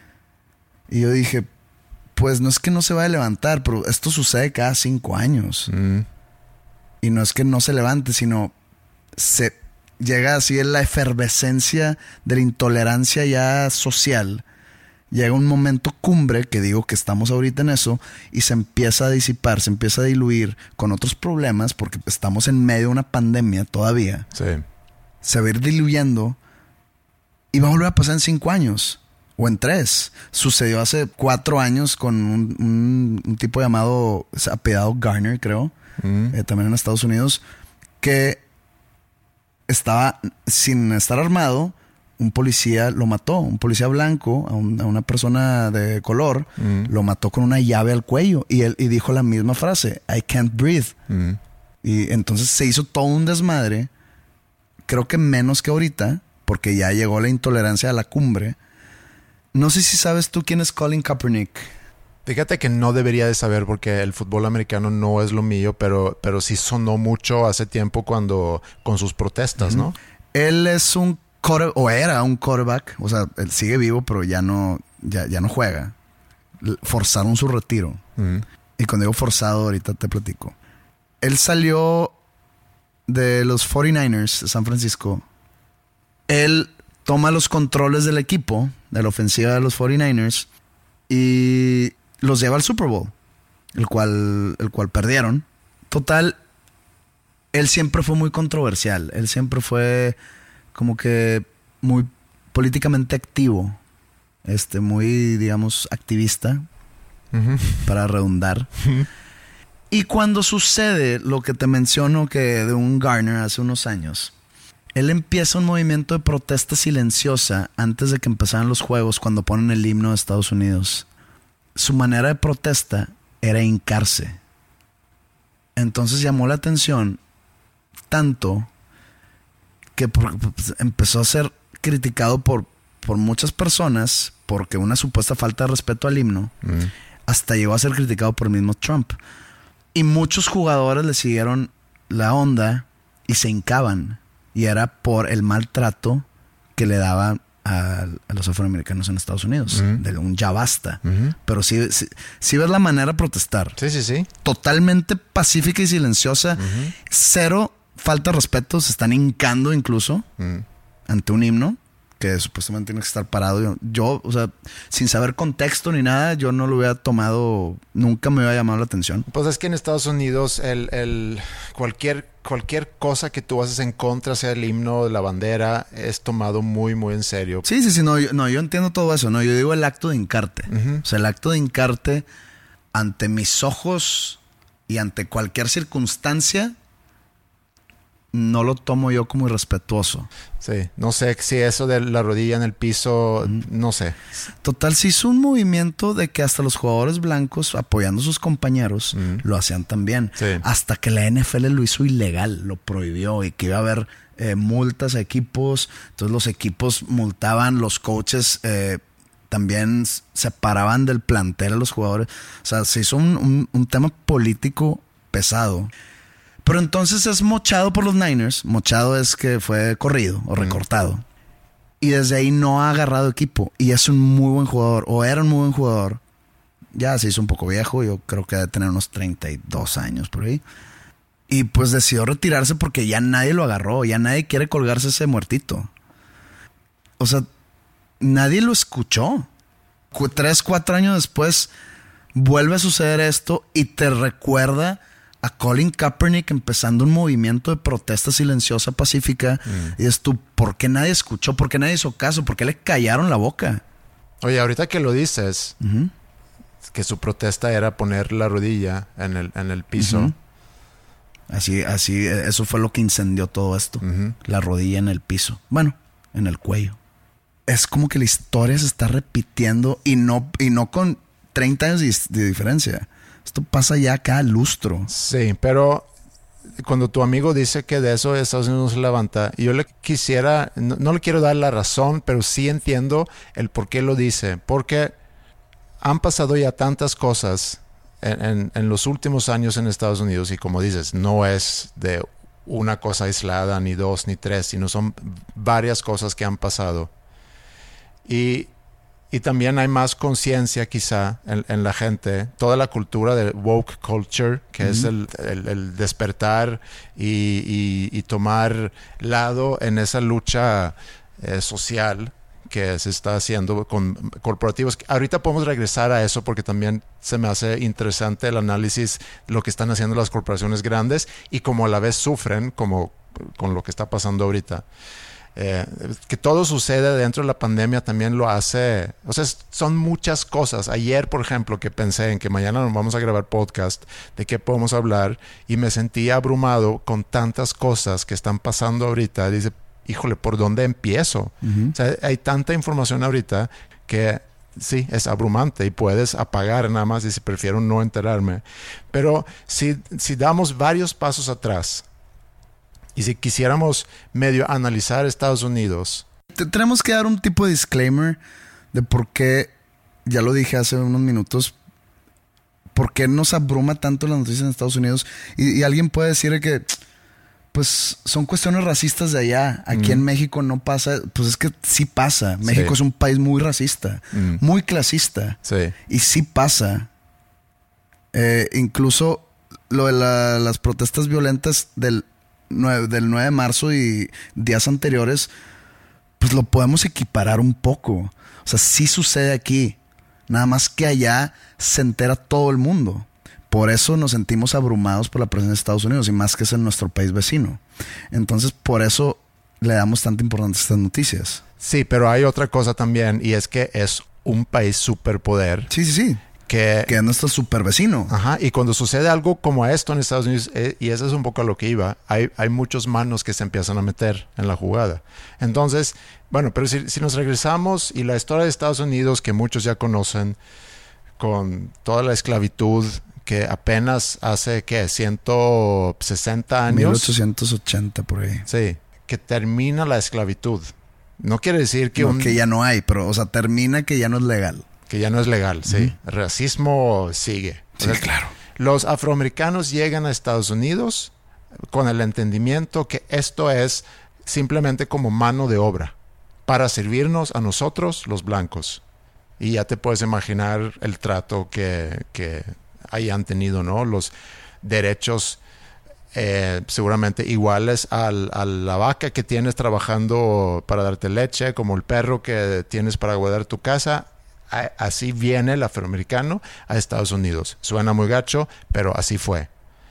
Y yo dije, pues no es que no se vaya a levantar, pero esto sucede cada cinco años. Mm. Y no es que no se levante, sino se llega así en la efervescencia de la intolerancia ya social, llega un momento cumbre, que digo que estamos ahorita en eso, y se empieza a disipar, se empieza a diluir con otros problemas, porque estamos en medio de una pandemia todavía. Sí. Se va a ir diluyendo y va a volver a pasar en cinco años o en tres. Sucedió hace cuatro años con un, un, un tipo llamado, apellidado Garner, creo, mm. eh, también en Estados Unidos, que estaba sin estar armado. Un policía lo mató, un policía blanco, a, un, a una persona de color, mm. lo mató con una llave al cuello. Y él y dijo la misma frase, I can't breathe. Mm. Y entonces se hizo todo un desmadre, creo que menos que ahorita, porque ya llegó la intolerancia a la cumbre. No sé si sabes tú quién es Colin Kaepernick. Fíjate que no debería de saber porque el fútbol americano no es lo mío, pero, pero sí sonó mucho hace tiempo cuando con sus protestas, mm. ¿no? Él es un o era un quarterback, o sea, él sigue vivo, pero ya no, ya, ya no juega. Forzaron su retiro. Mm. Y cuando digo forzado, ahorita te platico. Él salió de los cuarenta y nueve ers de San Francisco. Él toma los controles del equipo, de la ofensiva de los cuarenta y nueve ers, y los lleva al Super Bowl, el cual, el cual perdieron. Total, él siempre fue muy controversial. Él siempre fue como que muy políticamente activo, este, muy, digamos, activista, uh-huh. para redundar. Uh-huh. Y cuando sucede lo que te menciono que de un Garner hace unos años, él empieza un movimiento de protesta silenciosa antes de que empezaran los juegos, cuando ponen el himno de Estados Unidos. Su manera de protesta era hincarse. Entonces llamó la atención tanto que por, pues, empezó a ser criticado por, por muchas personas porque una supuesta falta de respeto al himno, mm. hasta llegó a ser criticado por el mismo Trump. Y muchos jugadores le siguieron la onda y se hincaban. Y era por el maltrato que le daban a, a los afroamericanos en Estados Unidos. Mm. De un ya basta. Mm-hmm. Pero sí, sí, sí ves la manera de protestar. Sí, sí, sí. Totalmente pacífica y silenciosa. Mm-hmm. Cero falta de respeto, se están hincando incluso mm. ante un himno que supuestamente tiene que estar parado. Yo, yo, o sea, sin saber contexto ni nada, yo no lo hubiera tomado, nunca me hubiera llamado la atención. Pues es que en Estados Unidos el, el cualquier, cualquier cosa que tú haces en contra, sea el himno, la bandera, es tomado muy, muy en serio. Sí, sí, sí, no, yo, no, yo entiendo todo eso, no, yo digo el acto de hincarte. Uh-huh. O sea, el acto de hincarte ante mis ojos y ante cualquier circunstancia, no lo tomo yo como irrespetuoso. Sí, no sé si eso de la rodilla en el piso, mm. no sé. Total, se hizo un movimiento de que hasta los jugadores blancos, apoyando a sus compañeros, mm. lo hacían también. Sí. Hasta que la N F L lo hizo ilegal, lo prohibió, y que iba a haber eh, multas a equipos. Entonces los equipos multaban, los coaches eh, también separaban del plantel a los jugadores. O sea, se hizo un, un, un tema político pesado. Pero entonces es mochado por los Niners. Mochado es que fue corrido o recortado. Mm. Y desde ahí no ha agarrado equipo. Y es un muy buen jugador. O era un muy buen jugador. Ya se hizo un poco viejo. Yo creo que debe tener unos treinta y dos años por ahí. Y pues decidió retirarse porque ya nadie lo agarró. Ya nadie quiere colgarse ese muertito. O sea, nadie lo escuchó. Tres, cuatro años después vuelve a suceder esto y te recuerda a Colin Kaepernick empezando un movimiento de protesta silenciosa pacífica. Mm. Y es tú, ¿por qué nadie escuchó? ¿Por qué nadie hizo caso? ¿Por qué le callaron la boca? Oye, ahorita que lo dices, uh-huh. que su protesta era poner la rodilla en el, en el piso. Uh-huh. Así, así, eso fue lo que incendió todo esto. Uh-huh. La rodilla en el piso. Bueno, en el cuello. Es como que la historia se está repitiendo y no, y no con treinta años de, de diferencia. Esto pasa ya cada lustro. Sí, pero cuando tu amigo dice que de eso Estados Unidos no se levanta, yo le quisiera, no, no le quiero dar la razón, pero sí entiendo el por qué lo dice. Porque han pasado ya tantas cosas en, en, en los últimos años en Estados Unidos, y como dices, no es de una cosa aislada, ni dos, ni tres, sino son varias cosas que han pasado. Y... Y también hay más conciencia quizá en, en la gente. Toda la cultura de woke culture, que uh-huh. es el, el, el despertar y, y, y tomar lado en esa lucha eh, social que se está haciendo con corporativos. Ahorita podemos regresar a eso porque también se me hace interesante el análisis de lo que están haciendo las corporaciones grandes y como a la vez sufren como con lo que está pasando ahorita. Eh, que todo sucede dentro de la pandemia también lo hace, o sea, son muchas cosas. Ayer, por ejemplo, que pensé en que mañana nos vamos a grabar podcast de qué podemos hablar y me sentí abrumado con tantas cosas que están pasando ahorita. Dice, híjole, ¿por dónde empiezo? Uh-huh. O sea, hay tanta información ahorita que sí, es abrumante y puedes apagar nada más y si prefiero no enterarme. Pero si, si damos varios pasos atrás y si quisiéramos medio analizar Estados Unidos. Tenemos que dar un tipo de disclaimer de por qué, ya lo dije hace unos minutos, por qué nos abruma tanto las noticias en Estados Unidos. Y, y alguien puede decir que pues son cuestiones racistas de allá. Aquí mm. en México no pasa. Pues es que sí pasa. México sí. es un país muy racista, mm. muy clasista. Sí. Y sí pasa. Eh, incluso lo de la, las protestas violentas del nueve, del nueve de marzo y días anteriores, pues lo podemos equiparar un poco. O sea, sí sucede aquí. Nada más que allá se entera todo el mundo. Por eso nos sentimos abrumados por la presencia de Estados Unidos y más que es en nuestro país vecino. Entonces, por eso le damos tanta importancia a estas noticias. Sí, pero hay otra cosa también y es que es un país superpoder. Sí, sí, sí. Que, que es nuestro super vecino. Ajá, y cuando sucede algo como esto en Estados Unidos, eh, y eso es un poco a lo que iba, hay, hay muchos manos que se empiezan a meter en la jugada. Entonces, bueno, pero si, si nos regresamos y la historia de Estados Unidos, que muchos ya conocen, con toda la esclavitud que apenas hace, ¿qué? ciento sesenta años. mil ochocientos ochenta por ahí. Sí, que termina la esclavitud. No quiere decir que... No, un, que ya no hay, pero, o sea, termina que ya no es legal. Que ya no es legal, sí. Uh-huh. El racismo sigue. Sí, o sea, claro. Los afroamericanos llegan a Estados Unidos con el entendimiento que esto es simplemente como mano de obra para servirnos a nosotros, los blancos. Y ya te puedes imaginar el trato que, que hayan tenido, ¿no? Los derechos eh, seguramente iguales al, a la vaca que tienes trabajando para darte leche, como el perro que tienes para guardar tu casa. Así viene el afroamericano a Estados Unidos. Suena muy gacho, pero así fue.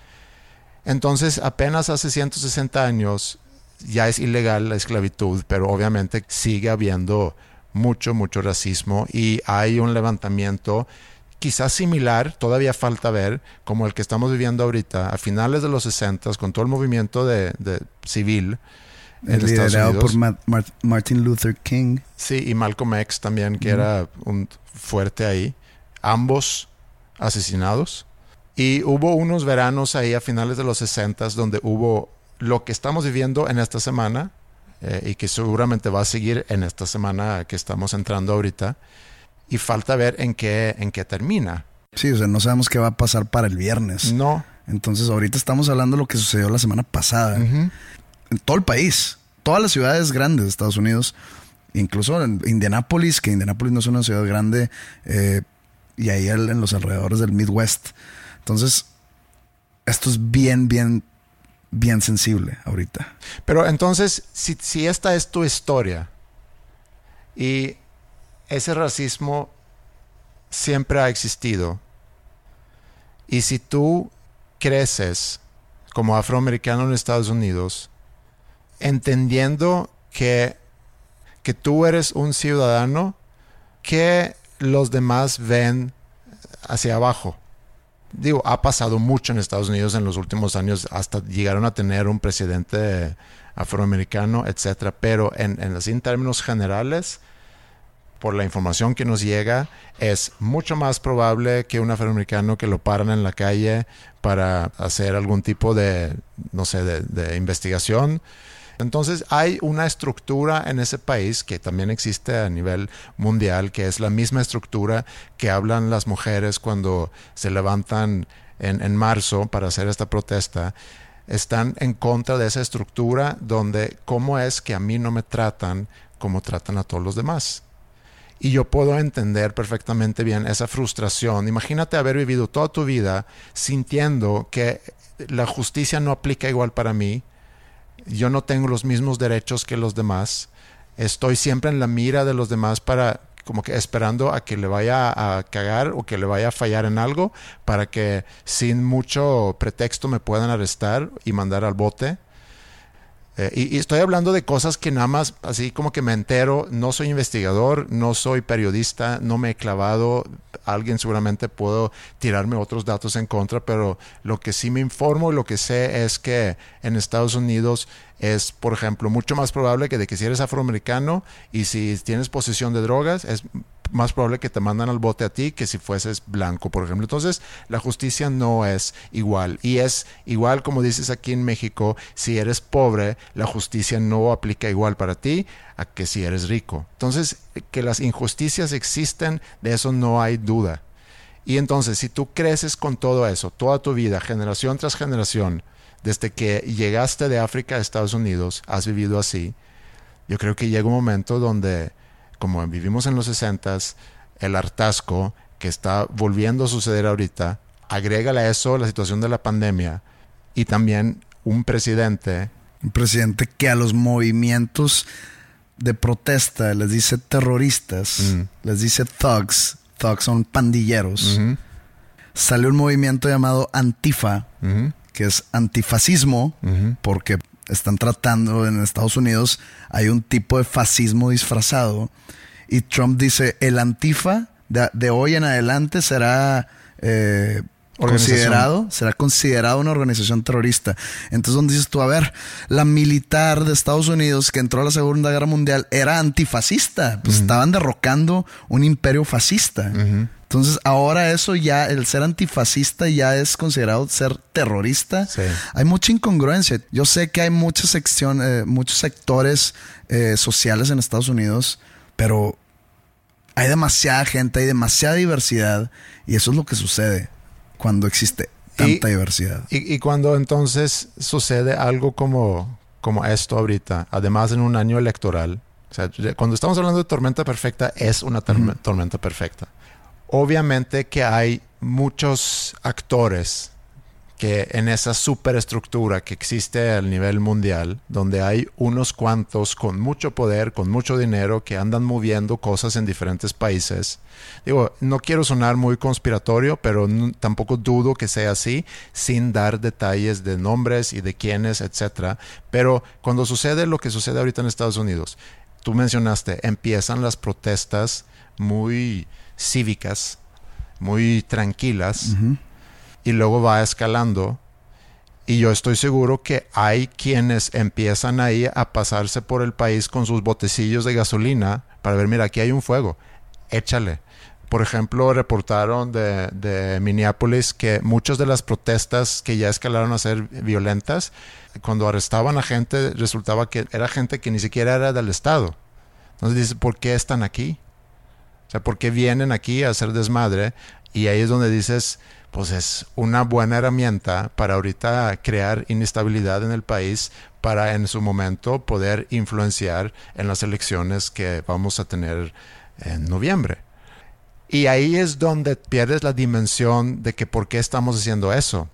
Entonces, apenas hace ciento sesenta años ya es ilegal la esclavitud, pero obviamente sigue habiendo mucho, mucho racismo y hay un levantamiento quizás similar, todavía falta ver, como el que estamos viviendo ahorita, a finales de los sesentas, con todo el movimiento de, de civil en Estados Unidos. por Ma- Ma- Martin Luther King. Sí, y Malcolm X también, que mm. era un fuerte ahí. Ambos asesinados. Y hubo unos veranos ahí a finales de los sesentas donde hubo lo que estamos viviendo en esta semana eh, y que seguramente va a seguir en esta semana que estamos entrando ahorita. Y falta ver en qué, en qué termina. Sí, o sea, no sabemos qué va a pasar para el viernes. No. Entonces, ahorita estamos hablando de lo que sucedió la semana pasada. Uh-huh. En todo el país, todas las ciudades grandes de Estados Unidos, incluso en Indianápolis, que Indianápolis no es una ciudad grande, eh, y ahí en los alrededores del Midwest. Entonces, esto es bien, bien, bien sensible ahorita. Pero entonces, si, si esta es tu historia y ese racismo siempre ha existido, y si tú creces como afroamericano en Estados Unidos, entendiendo que, que tú eres un ciudadano que los demás ven hacia abajo. Digo, ha pasado mucho en Estados Unidos en los últimos años, hasta llegaron a tener un presidente afroamericano, etcétera. Pero en, en, en términos generales, por la información que nos llega, es mucho más probable que un afroamericano que lo paran en la calle para hacer algún tipo de, no sé, de, de investigación. Entonces hay una estructura en ese país que también existe a nivel mundial, que es la misma estructura que hablan las mujeres cuando se levantan en, en marzo para hacer esta protesta. Están en contra de esa estructura donde cómo es que a mí no me tratan como tratan a todos los demás. Y yo puedo entender perfectamente bien esa frustración. Imagínate haber vivido toda tu vida sintiendo que la justicia no aplica igual para mí. Yo no tengo los mismos derechos que los demás. estoy siempre en la mira de los demás para, como que esperando a que le vaya a cagar o que le vaya a fallar en algo para que sin mucho pretexto me puedan arrestar y mandar al bote. Eh, y, y estoy hablando de cosas que nada más así como que me entero. No soy investigador, no soy periodista, no me he clavado. Alguien seguramente puedo tirarme otros datos en contra, pero lo que sí me informo y lo que sé es que en Estados Unidos es, por ejemplo, mucho más probable que de que si eres afroamericano y si tienes posesión de drogas, es más probable que te mandan al bote a ti que si fueses blanco, por ejemplo. Entonces, la justicia no es igual. Y es igual, como dices aquí en México, si eres pobre, la justicia no aplica igual para ti a que si eres rico. Entonces, que las injusticias existen, de eso no hay duda. Y entonces, si tú creces con todo eso, toda tu vida, generación tras generación, desde que llegaste de África a Estados Unidos, has vivido así, yo creo que llega un momento donde, como vivimos en los sesentas, el hartazgo que está volviendo a suceder ahorita, agrégale a eso la situación de la pandemia y también un presidente. Un presidente que a los movimientos de protesta les dice terroristas, mm. les dice thugs, thugs son pandilleros. Uh-huh. Sale un movimiento llamado Antifa, uh-huh. que es antifascismo, uh-huh. porque están tratando en Estados Unidos, hay un tipo de fascismo disfrazado. Y Trump dice, el Antifa de, de hoy en adelante será eh, considerado, será considerado una organización terrorista. Entonces, donde dices tú, a ver, la militar de Estados Unidos que entró a la Segunda Guerra Mundial era antifascista. Pues uh-huh. estaban derrocando un imperio fascista. Uh-huh. Entonces, ahora eso ya, el ser antifascista ya es considerado ser terrorista. Sí. Hay mucha incongruencia. Yo sé que hay muchas secciones, eh, muchos sectores eh, sociales en Estados Unidos, pero hay demasiada gente, hay demasiada diversidad, y eso es lo que sucede cuando existe tanta y, diversidad. Y, y cuando entonces sucede algo como, como esto ahorita, además en un año electoral, o sea, cuando estamos hablando de tormenta perfecta, es una torme- uh-huh. tormenta perfecta. Obviamente que hay muchos actores que en esa superestructura que existe a nivel mundial, donde hay unos cuantos con mucho poder, con mucho dinero, que andan moviendo cosas en diferentes países. Digo, no quiero sonar muy conspiratorio, pero no, tampoco dudo que sea así, sin dar detalles de nombres y de quiénes, etcétera. Pero cuando sucede lo que sucede ahorita en Estados Unidos, tú mencionaste, empiezan las protestas muy cívicas, muy tranquilas, uh-huh. y luego va escalando, y yo estoy seguro que hay quienes empiezan ahí a pasarse por el país con sus botecillos de gasolina para ver, mira, aquí hay un fuego, échale. Por ejemplo, reportaron de, de Minneapolis que muchas de las protestas que ya escalaron a ser violentas, cuando arrestaban a gente, resultaba que era gente que ni siquiera era del estado. Entonces dices, ¿por qué están aquí? O sea, ¿por qué vienen aquí a hacer desmadre? Y ahí es donde dices, pues es una buena herramienta para ahorita crear inestabilidad en el país, para en su momento poder influenciar en las elecciones que vamos a tener en noviembre. Y ahí es donde pierdes la dimensión de que por qué estamos haciendo eso.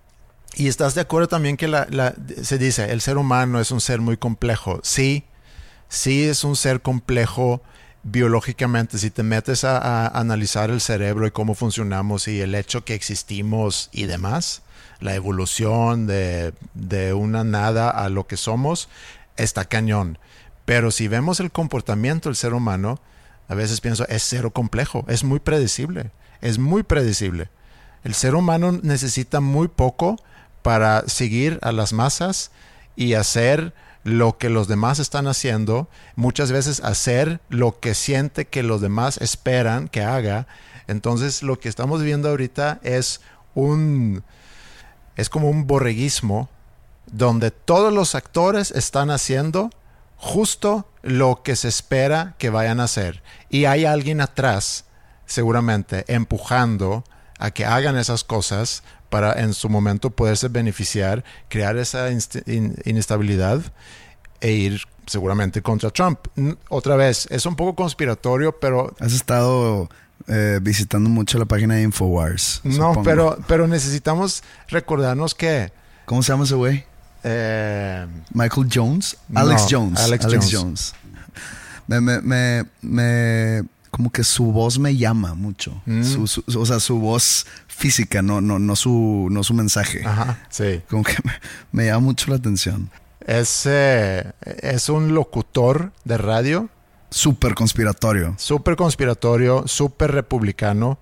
Y estás de acuerdo también que la, la, se dice, el ser humano es un ser muy complejo. Sí, sí es un ser complejo biológicamente. Si te metes a, a analizar el cerebro y cómo funcionamos y el hecho que existimos y demás, la evolución de, de una nada a lo que somos, está cañón. Pero si vemos el comportamiento del ser humano, a veces pienso, es cero complejo, es muy predecible, es muy predecible. El ser humano necesita muy poco para seguir a las masas y hacer lo que los demás están haciendo, muchas veces hacer lo que siente que los demás esperan que haga. Entonces lo que estamos viviendo ahorita es un es como un borreguismo donde todos los actores están haciendo justo lo que se espera que vayan a hacer, y hay alguien atrás seguramente empujando a que hagan esas cosas para en su momento poderse beneficiar, crear esa inst- in- inestabilidad e ir seguramente contra Trump. Otra vez, es un poco conspiratorio, pero... Has estado eh, visitando mucho la página de Infowars. No, pero, pero necesitamos recordarnos que... ¿Cómo se llama ese güey? Eh, Michael Jones. Alex no, Jones. Alex, Alex Jones. Jones. Me, me, me, me- como que su voz me llama mucho. Mm. Su, su- o sea, su voz física, no, no, no su, no su mensaje. Ajá, sí. Como que me, me llama mucho la atención. Es, eh, es un locutor de radio Súper conspiratorio. súper conspiratorio, súper republicano.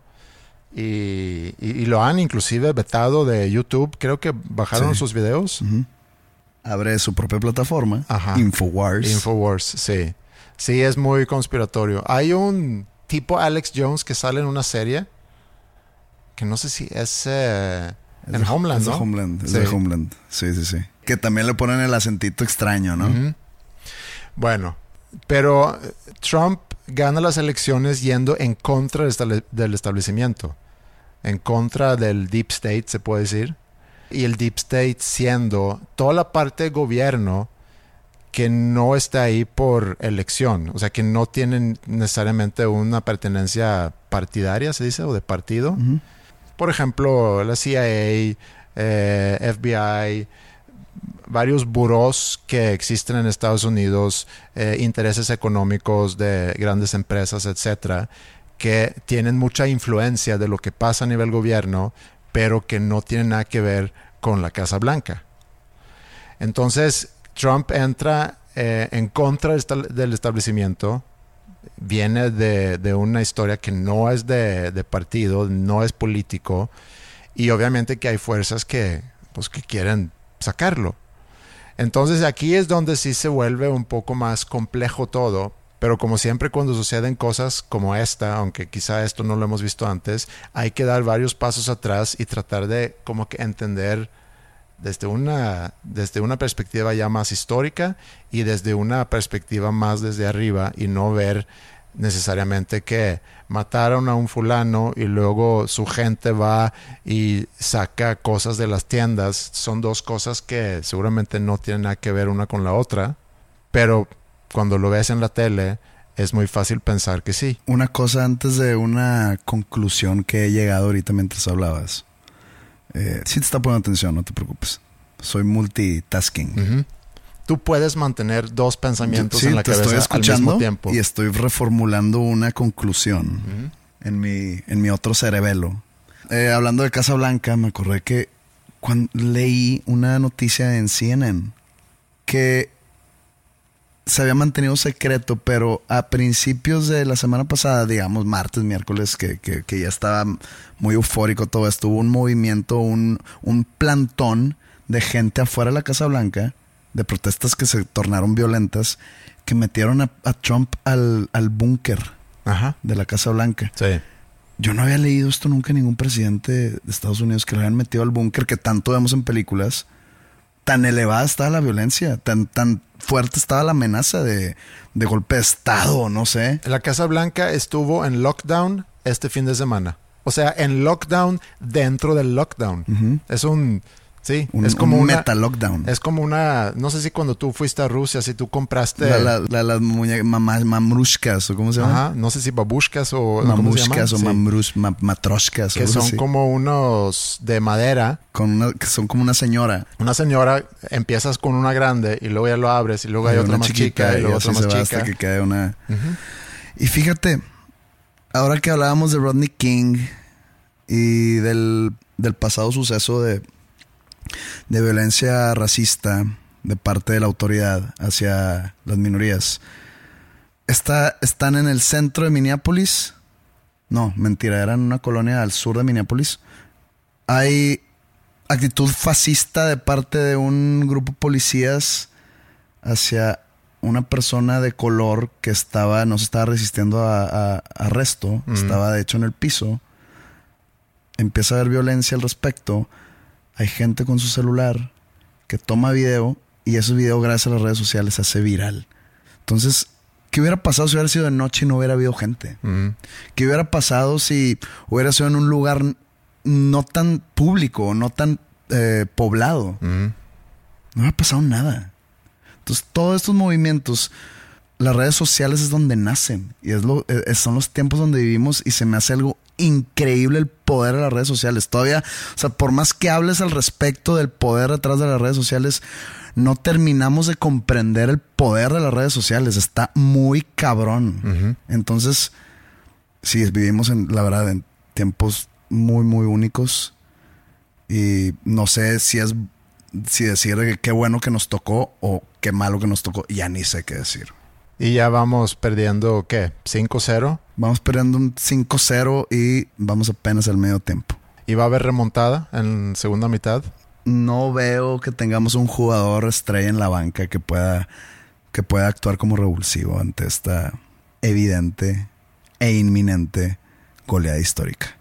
Y, y- y lo han inclusive vetado de YouTube. Creo que bajaron Sí. sus videos. Abre su propia plataforma. Ajá. Infowars. Infowars, sí. Sí, es muy conspiratorio. Hay un tipo Alex Jones que sale en una serie que no sé si es eh, Es en de- Homeland, es de ¿no? Homeland, es Sí. de Homeland. Sí, sí, sí. Que también le ponen el acentito extraño, ¿no? Ujú. Bueno, pero eh, Trump gana las elecciones yendo en contra del, estable- del establecimiento, en contra del Deep State, se puede decir. Y el Deep State siendo toda la parte de gobierno que no está ahí por elección, o sea, que no tienen necesariamente una pertenencia partidaria, se dice, o de partido. Por ejemplo, la C I A, eh, F B I, varios burós que existen en Estados Unidos, eh, intereses económicos de grandes empresas, etcétera, que tienen mucha influencia de lo que pasa a nivel gobierno, pero que no tienen nada que ver con la Casa Blanca. Entonces, Trump entra eh, en contra del esta- del establecimiento, viene de, de una historia que no es de, de partido, no es político, y obviamente que hay fuerzas que, pues, que quieren sacarlo. Entonces aquí es donde sí se vuelve un poco más complejo todo, pero como siempre cuando suceden cosas como esta, aunque quizá esto no lo hemos visto antes, hay que dar varios pasos atrás y tratar de como que entender desde una, desde una perspectiva ya más histórica y desde una perspectiva más desde arriba, y no ver necesariamente que mataron a un fulano y luego su gente va y saca cosas de las tiendas. Son dos cosas que seguramente no tienen nada que ver una con la otra, pero cuando lo ves en la tele es muy fácil pensar que sí. Una cosa antes de una conclusión que he llegado ahorita mientras hablabas. Eh, sí te está poniendo atención, no te preocupes. Soy multitasking. Ujú. Tú puedes mantener dos pensamientos Sí, en la te cabeza estoy al escuchando mismo tiempo. y estoy reformulando una conclusión Ujú. en mi, en mi otro cerebelo. Eh, hablando de Casa Blanca, me acordé que cuando leí una noticia en C N N que se había mantenido secreto, pero a principios de la semana pasada, digamos martes, miércoles, que, que, que ya estaba muy eufórico todo esto, hubo un movimiento, un, un plantón de gente afuera de la Casa Blanca, de protestas que se tornaron violentas, que metieron a, a Trump al, al búnker Ajá. de la Casa Blanca. Sí. Yo no había leído esto nunca en ningún presidente de Estados Unidos, que lo habían metido al búnker, que tanto vemos en películas. Tan elevada estaba la violencia, tan, tan fuerte estaba la amenaza de, de golpe de Estado, no sé. La Casa Blanca estuvo en lockdown este fin de semana. O sea, en lockdown dentro del lockdown. Ujú. Es un... Sí, Un, es como un una... meta lockdown. Es como una... No sé si cuando tú fuiste a Rusia, si tú compraste... La, la, la- las muñecas, mamá, mamrushkas, o cómo se llama. Ajá, no sé si babushkas o... ¿cómo se Mamushkas o llaman? Sí. mamrus, ma- matroshkas. o Que algo son así. como unos de madera. Con una, que son como una señora. Una señora, empiezas con una grande y luego ya lo abres y luego hay Y otra una más chiquita, chica y luego así otra se más va chica. hasta que quede una... Ujú. Y fíjate, ahora que hablábamos de Rodney King y del, del pasado suceso de, de violencia racista de parte de la autoridad hacia las minorías, está, están en el centro de Minneapolis. No, mentira, eran una colonia al sur de Minneapolis. Hay actitud fascista de parte de un grupo de policías hacia una persona de color que estaba, no se estaba resistiendo a, a- a arresto, Mm. estaba de hecho en el piso. Empieza a haber violencia al respecto. Hay gente con su celular que toma video y ese video, gracias a las redes sociales, se hace viral. Entonces, ¿qué hubiera pasado si hubiera sido de noche y no hubiera habido gente? Ujú. ¿Qué hubiera pasado si hubiera sido en un lugar no tan público, no tan eh, poblado? Ujú. No hubiera pasado nada. Entonces, todos estos movimientos las redes sociales es donde nacen. Y es lo, es, son los tiempos donde vivimos y se me hace algo increíble el poder de las redes sociales. Todavía, o sea, por más que hables al respecto del poder detrás de las redes sociales, no terminamos de comprender el poder de las redes sociales. Está muy cabrón. Uh-huh. Entonces, sí, vivimos en, la verdad, en tiempos muy, muy únicos. Y no sé si es si decir que qué bueno que nos tocó o qué malo que nos tocó. Ya ni sé qué decir. Y ya vamos perdiendo, ¿qué? ¿cinco cero? Vamos perdiendo un cinco cero y vamos apenas al medio tiempo. ¿Y va a haber remontada en segunda mitad? No veo que tengamos un jugador estrella en la banca que pueda, que pueda actuar como revulsivo ante esta evidente e inminente goleada histórica.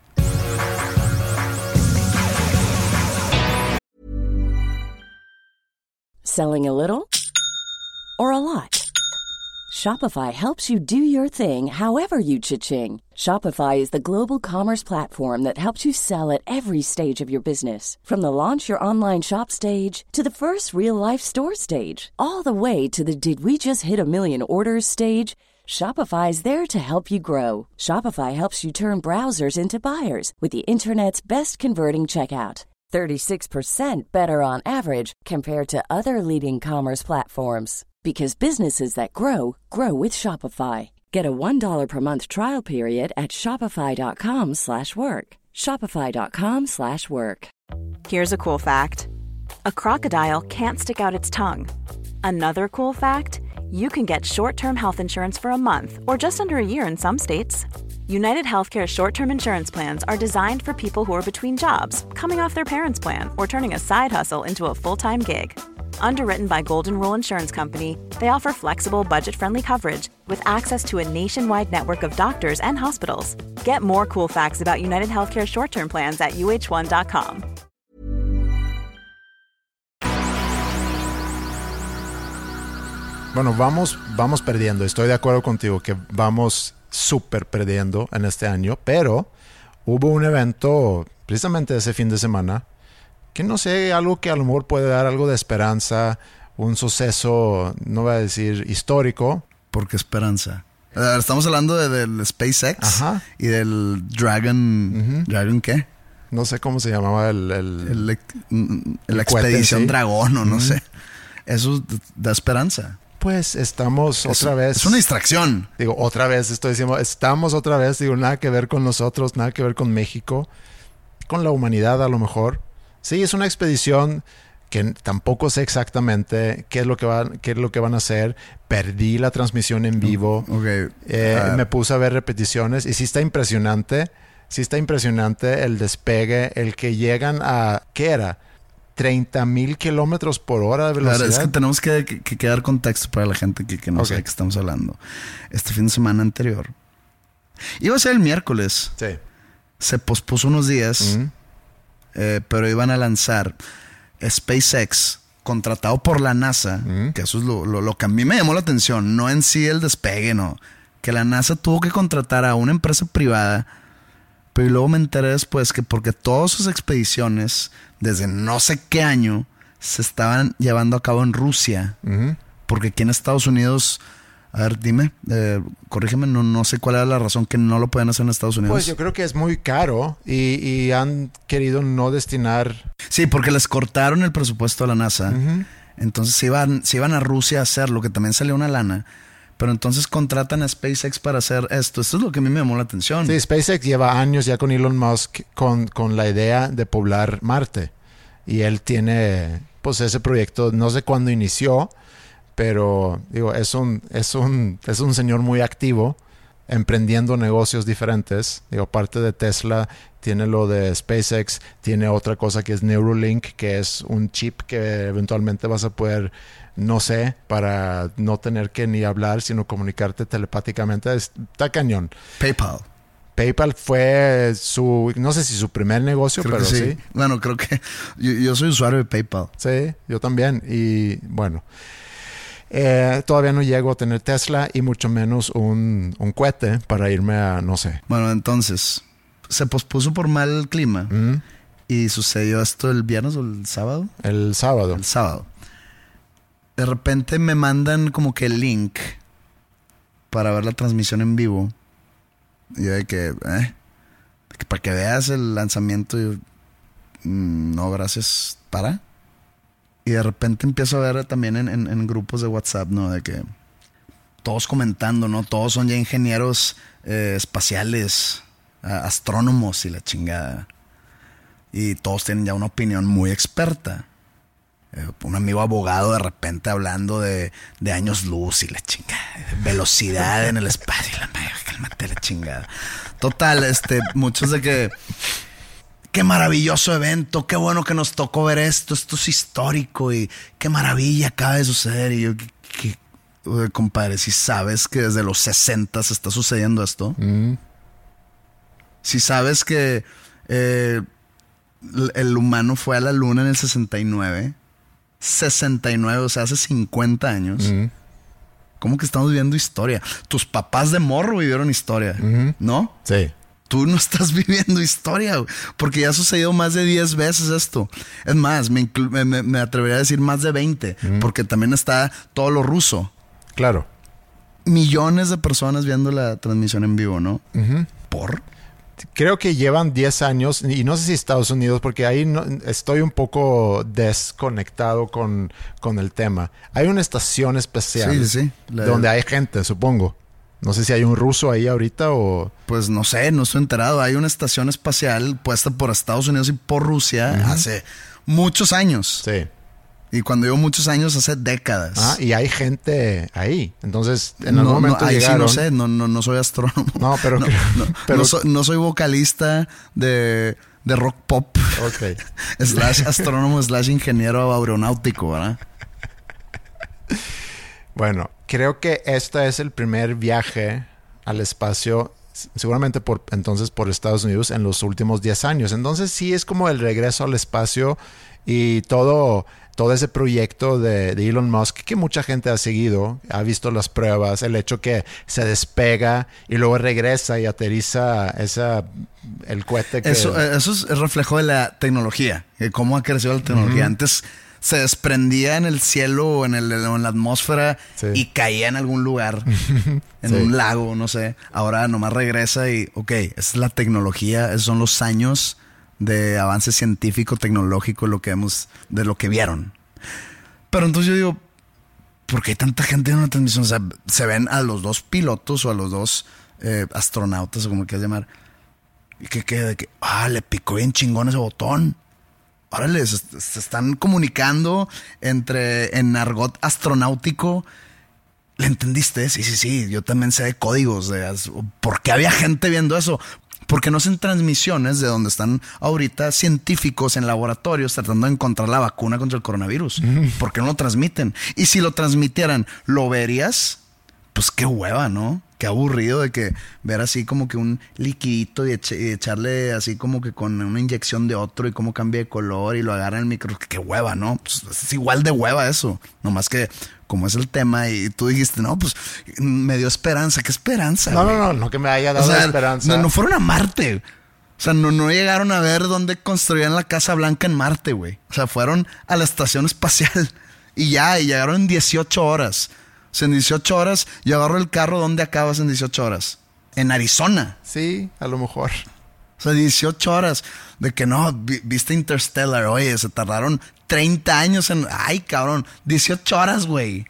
Selling a little or a lot? Shopify helps you do your thing however you cha-ching. Shopify is the global commerce platform that helps you sell at every stage of your business. From the launch your online shop stage to the first real-life store stage, all the way to the did we just hit a million orders stage. Shopify is there to help you grow. Shopify helps you turn browsers into buyers with the internet's best converting checkout. thirty-six percent better on average compared to other leading commerce platforms. Because businesses that grow, grow with Shopify. Get a one dollar per month trial period at shopify.com slash work. Shopify.com slash work. Here's a cool fact. A crocodile can't stick out its tongue. Another cool fact, you can get short-term health insurance for a month or just under a year in some states. United Healthcare short-term insurance plans are designed for people who are between jobs, coming off their parents' plan, or turning a side hustle into a full-time gig. Underwritten by Golden Rule Insurance Company, they offer flexible, budget-friendly coverage with access to a nationwide network of doctors and hospitals. Get more cool facts about United Healthcare short-term plans at U H one dot com. Bueno, vamos, vamos perdiendo. Estoy de acuerdo contigo que vamos súper perdiendo en este año, pero hubo un evento precisamente ese fin de semana que no sé, algo que a lo mejor puede dar algo de esperanza, un suceso, no voy a decir histórico. ¿Por qué esperanza? Estamos hablando de, del SpaceX. Ajá. Y del Dragon... Uh-huh. ¿Dragon qué? No sé cómo se llamaba el... el, el, el, el la expedición cohete, ¿sí? Dragón o no uh-huh. sé. Eso da esperanza. Pues estamos es, otra vez... Es una distracción. Digo, otra vez estoy diciendo... Estamos otra vez, digo, nada que ver con nosotros, nada que ver con México. Con la humanidad a lo mejor. Sí, es una expedición que tampoco sé exactamente qué es lo que van, qué es lo que van a hacer. Perdí la transmisión en vivo. Okay. Eh, uh, me puse a ver repeticiones y sí está impresionante. Sí está impresionante el despegue, el que llegan a... ¿Qué era? treinta mil kilómetros por hora de velocidad. Claro, es que tenemos que, que, que dar contexto para la gente que, que no okay. sabe de qué estamos hablando. Este fin de semana anterior iba a ser el miércoles. Sí. Se pospuso unos días. Uh-huh. Eh, pero iban a lanzar SpaceX, contratado por la NASA, mm. que eso es lo, lo, lo que a mí me llamó la atención, no en sí el despegue, no, que la NASA tuvo que contratar a una empresa privada, pero luego me enteré después que porque todas sus expediciones, desde no sé qué año, se estaban llevando a cabo en Rusia, mm. porque aquí en Estados Unidos... A ver, dime, eh, corrígeme, no, no sé cuál era la razón que no lo pueden hacer en Estados Unidos. Pues yo creo que es muy caro y, y han querido no destinar... Sí, porque les cortaron el presupuesto a la NASA. Uh-huh. Entonces se iban, se iban a Rusia a hacerlo, que también salió una lana. Pero entonces contratan a SpaceX para hacer esto. Esto es lo que a mí me llamó la atención. Sí, SpaceX lleva años ya con Elon Musk con, con la idea de poblar Marte. Y él tiene pues ese proyecto, no sé cuándo inició, pero digo, es un, es un, es un señor muy activo, emprendiendo negocios diferentes. Digo, aparte de Tesla, tiene lo de SpaceX, tiene otra cosa que es Neuralink, que es un chip que eventualmente vas a poder, no sé, para no tener que ni hablar, sino comunicarte telepáticamente. Está cañón. PayPal. PayPal fue su, no sé si su primer negocio, creo pero sí. sí. Bueno, creo que yo, yo soy usuario de PayPal. Sí, yo también. Y bueno... Eh, todavía no llego a tener Tesla y mucho menos un, un cohete para irme a, no sé. Bueno, entonces, se pospuso por mal clima. Mm. Y sucedió esto el viernes o el sábado. El sábado. El sábado. De repente me mandan como que el link para ver la transmisión en vivo. Y yo de que, eh, que para que veas el lanzamiento, yo, mm, no, gracias, para. Y de repente empiezo a ver también en, en, en grupos de WhatsApp, ¿no? De que todos comentando, ¿no? Todos son ya ingenieros eh, espaciales, astrónomos y la chingada. Y todos tienen ya una opinión muy experta. Eh, un amigo abogado de repente hablando de, de años luz y la chingada. Velocidad en el espacio y la madre, cálmate la chingada. Total, este, muchos de que... Qué maravilloso evento, qué bueno que nos tocó ver esto, esto es histórico y qué maravilla acaba de suceder. Y yo, ¿qué, qué? Uy, compadre, si sabes que desde los sesenta se está sucediendo esto, mm. si sabes que eh, el humano fue a la luna en el sesenta y nueve, sesenta y nueve, o sea, hace cincuenta años, mm. ¿cómo que estamos viviendo historia? Tus papás de morro vivieron historia, mm. ¿no? Sí. Tú no estás viviendo historia, porque ya ha sucedido más de diez veces esto. Es más, me, inclu- me, me atrevería a decir más de veinte, mm. porque también está todo lo ruso. Claro. Millones de personas viendo la transmisión en vivo, ¿no? Uh-huh. ¿Por? Creo que llevan diez años, y no sé si Estados Unidos, porque ahí no, estoy un poco desconectado con, con el tema. Hay una estación especial sí, sí, la donde hay gente, supongo. No sé si hay un ruso ahí ahorita o... Pues no sé, no estoy enterado. Hay una estación espacial puesta por Estados Unidos y por Rusia uh-huh. hace muchos años. Sí. Y cuando digo muchos años, hace décadas. Ah, y hay gente ahí. Entonces, en no, algún momento no, ahí llegaron... sí no sé, no, no, no soy astrónomo. No, pero... no, creo, no, pero... no, soy, no soy vocalista de, de rock pop. Ok. Slash astrónomo, slash ingeniero aeronáutico, ¿verdad? Bueno, creo que este es el primer viaje al espacio, seguramente por entonces por Estados Unidos en los últimos diez años. Entonces sí es como el regreso al espacio y todo, todo ese proyecto de, de Elon Musk que mucha gente ha seguido, ha visto las pruebas, el hecho que se despega y luego regresa y aterriza esa, el cohete que... Eso, eso es el reflejo de la tecnología, de cómo ha crecido la tecnología. Uh-huh. Antes... se desprendía en el cielo o en, el, en la atmósfera sí. y caía en algún lugar, en sí. un lago, no sé. Ahora nomás regresa y, ok, esa es la tecnología, esos son los años de avance científico, tecnológico, lo que hemos, de lo que vieron. Pero entonces yo digo, ¿por qué hay tanta gente en una transmisión? O sea, se ven a los dos pilotos o a los dos eh, astronautas o como quieras llamar. Y que queda de que, ah, le picó bien chingón ese botón. Órale, se, se están comunicando entre en argot astronáutico. ¿Le entendiste? Sí, sí, sí. Yo también sé de códigos. De, ¿por qué había gente viendo eso? Porque no hacen transmisiones de donde están ahorita científicos en laboratorios tratando de encontrar la vacuna contra el coronavirus. Mm. ¿Por qué no lo transmiten? Y si lo transmitieran, ¿lo verías? Pues qué hueva, ¿no? Qué aburrido de que ver así como que un liquidito y, eche, y echarle así como que con una inyección de otro y cómo cambia de color y lo agarra en el micro. Qué hueva, ¿no? Pues es igual de hueva eso. Nomás que como es el tema y tú dijiste, no, pues me dio esperanza. ¿Qué esperanza? No, no, no, no que me haya dado o sea, esperanza. No, no fueron a Marte. O sea, no, no llegaron a ver dónde construían la Casa Blanca en Marte, güey. O sea, fueron a la estación espacial y ya, y llegaron en dieciocho horas. O sea, en dieciocho horas, yo agarro el carro, ¿dónde acabas en dieciocho horas? En Arizona. Sí, a lo mejor. O sea, dieciocho horas. De que no, vi, viste Interstellar, oye, se tardaron treinta años en... Ay, cabrón, dieciocho horas, güey.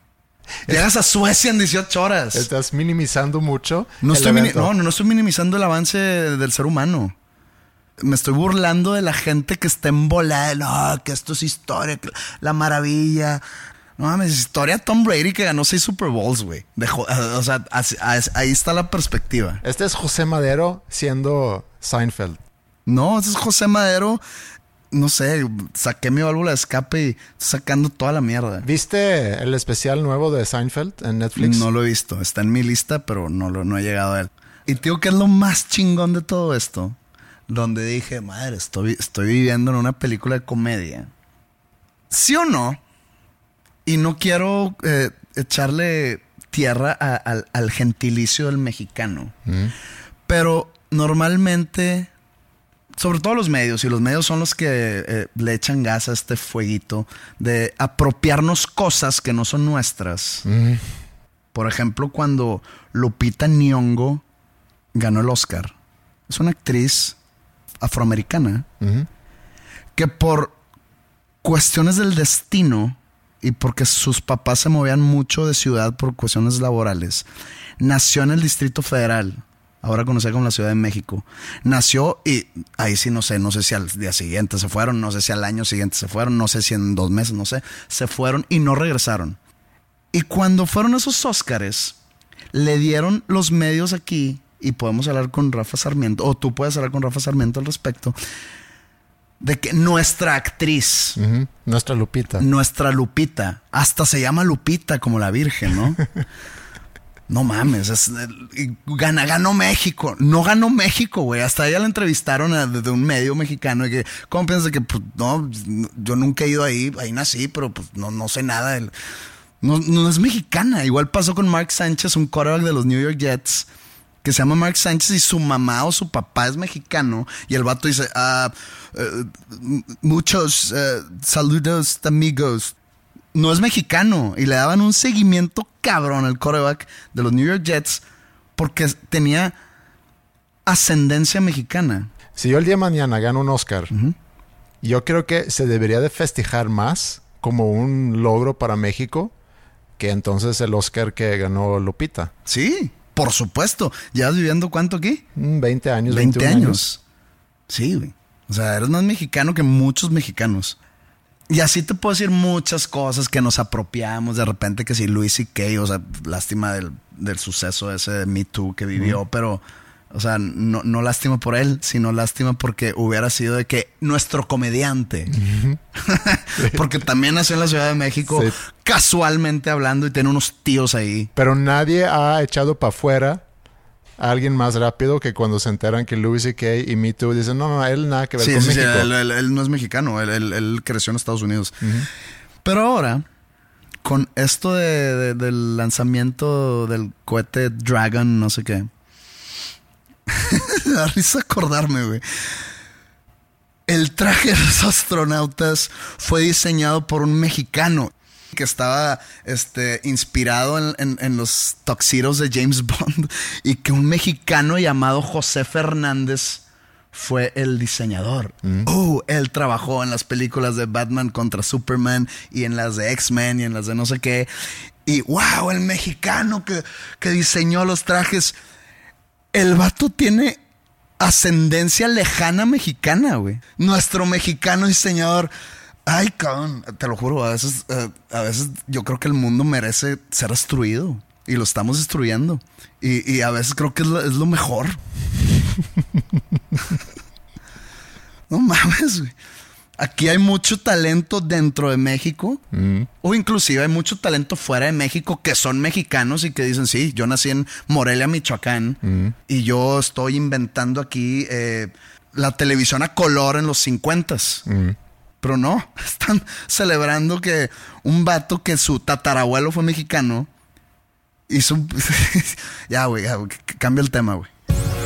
Llegas a Suecia en dieciocho horas. Estás minimizando mucho no el estoy mini- evento. No, no, no estoy minimizando el avance del ser humano. Me estoy burlando de la gente que está embolada. No, que esto es historia, que la maravilla... No mames, historia Tom Brady que ganó seis Super Bowls, güey. O sea, ahí está la perspectiva. Este es José Madero siendo Seinfeld. No, este es José Madero. No sé, saqué mi válvula de escape y estoy sacando toda la mierda. ¿Viste el especial nuevo de Seinfeld en Netflix? No lo he visto. Está en mi lista, pero no, lo, no he llegado a él. Y te digo que es lo más chingón de todo esto. Donde dije, madre, estoy, estoy viviendo en una película de comedia. ¿Sí o no? Y no quiero eh, echarle tierra a, a, al gentilicio del mexicano. Mm. Pero normalmente, sobre todo los medios, y los medios son los que eh, le echan gas a este fueguito de apropiarnos cosas que no son nuestras. Mm. Por ejemplo, cuando Lupita Nyong'o ganó el Oscar. Es una actriz afroamericana uh-huh. que por cuestiones del destino y porque sus papás se movían mucho de ciudad por cuestiones laborales, nació en el Distrito Federal, ahora conocida como la Ciudad de México. Nació y ahí sí no sé, no sé si al día siguiente se fueron, no sé si al año siguiente se fueron, no sé si en dos meses, no sé, se fueron y no regresaron. Y cuando fueron esos Óscares, le dieron los medios aquí, y podemos hablar con Rafa Sarmiento, o tú puedes hablar con Rafa Sarmiento al respecto, de que nuestra actriz, uh-huh. nuestra Lupita, nuestra Lupita, hasta se llama Lupita como la Virgen, ¿no? No mames, es, gana, ganó México, no ganó México, güey. Hasta ella la entrevistaron a, de un medio mexicano y que, ¿cómo piensas que, pues, no, yo nunca he ido ahí, ahí nací, pero pues no, no sé nada. El, no, no es mexicana. Igual pasó con Mark Sánchez, un quarterback de los New York Jets, que se llama Mark Sánchez y su mamá o su papá es mexicano. Y el vato dice, uh, uh, muchos uh, saludos amigos. No es mexicano. Y le daban un seguimiento cabrón al quarterback de los New York Jets porque tenía ascendencia mexicana. Si yo el día de mañana gano un Oscar, uh-huh. yo creo que se debería de festejar más como un logro para México que entonces el Oscar que ganó Lupita. Sí. Por supuesto. ¿Llevas viviendo cuánto aquí? veinte años. veinte años. años. Sí, güey. O sea, eres más mexicano que muchos mexicanos. Y así te puedo decir muchas cosas que nos apropiamos de repente, que si Louis C K, o sea, lástima del, del suceso ese de Me Too que vivió, mm. pero, o sea, no, no lástima por él, sino lástima porque hubiera sido de que nuestro comediante, mm-hmm. porque también nació en la Ciudad de México, sí. casualmente hablando, y tiene unos tíos ahí. Pero nadie ha echado para afuera a alguien más rápido que cuando se enteran que Louis C K y Me Too dicen, no, no, él nada que ver sí, con sí, México. Sí, él, él, él no es mexicano, él, él, él creció en Estados Unidos. Uh-huh. Pero ahora, con esto de, de, del lanzamiento del cohete Dragon, no sé qué, me da risa acordarme, güey. El traje de los astronautas fue diseñado por un mexicano que estaba este, inspirado en, en, en los tuxedos de James Bond, y que un mexicano llamado José Fernández fue el diseñador. Mm. Oh, él trabajó en las películas de Batman contra Superman y en las de X-Men y en las de no sé qué. Y wow, el mexicano que, que diseñó los trajes. El vato tiene ascendencia lejana mexicana, güey. Nuestro mexicano diseñador. Ay, cabrón, te lo juro, a veces, uh, a veces yo creo que el mundo merece ser destruido y lo estamos destruyendo. Y, y a veces creo que es lo, es lo mejor. No mames, güey. Aquí hay mucho talento dentro de México, mm. o inclusive hay mucho talento fuera de México que son mexicanos y que dicen, sí, yo nací en Morelia, Michoacán, mm. y yo estoy inventando aquí eh, la televisión a color en los cincuentas. Mm. Pero no, están celebrando que un vato que su tatarabuelo fue mexicano hizo un... ya, güey, ya, güey, cambia el tema, güey.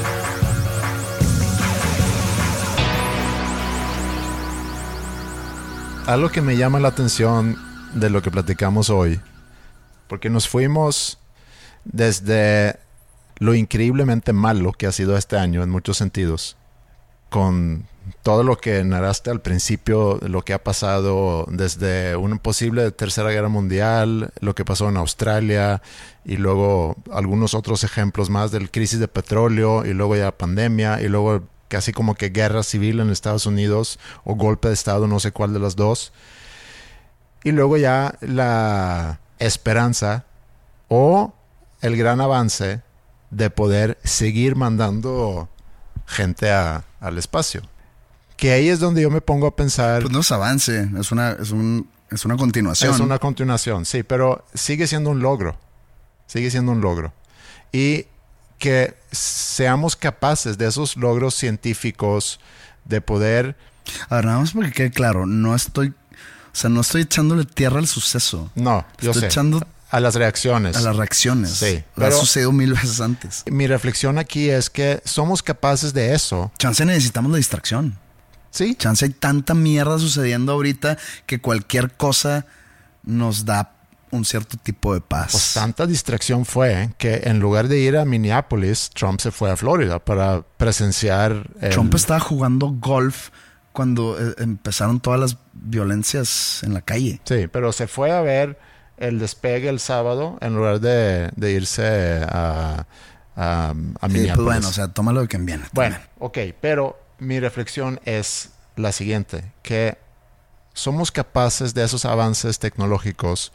Algo que me llama la atención de lo que platicamos hoy, porque nos fuimos desde lo increíblemente malo que ha sido este año en muchos sentidos, con todo lo que narraste al principio, lo que ha pasado desde una posible tercera guerra mundial, lo que pasó en Australia y luego algunos otros ejemplos más del crisis de petróleo y luego ya pandemia y luego casi como que guerra civil en Estados Unidos o golpe de estado, no sé cuál de las dos. Y luego ya la esperanza o el gran avance de poder seguir mandando gente a, al espacio. Que ahí es donde yo me pongo a pensar... Pues no es avance, es una, es un, es una continuación. Es una continuación, sí, pero sigue siendo un logro. Sigue siendo un logro. Y que seamos capaces de esos logros científicos, de poder... A ver, nada más porque quede claro, no estoy... O sea, no estoy echándole tierra al suceso. No, yo estoy sé. echando... A las reacciones. A las reacciones. Sí. Pero ha sucedido mil veces antes. Mi reflexión aquí es que somos capaces de eso. Chance necesitamos la distracción. Sí. Chance hay tanta mierda sucediendo ahorita que cualquier cosa nos da un cierto tipo de paz. Pues tanta distracción fue que en lugar de ir a Minneapolis, Trump se fue a Florida para presenciar... El... Trump estaba jugando golf cuando eh, empezaron todas las violencias en la calle. Sí, pero se fue a ver el despegue el sábado en lugar de, de irse a, a, a Minneapolis. Sí, pues bueno, o sea, tómalo de quien viene. Bueno, ok, pero mi reflexión es la siguiente, que somos capaces de esos avances tecnológicos,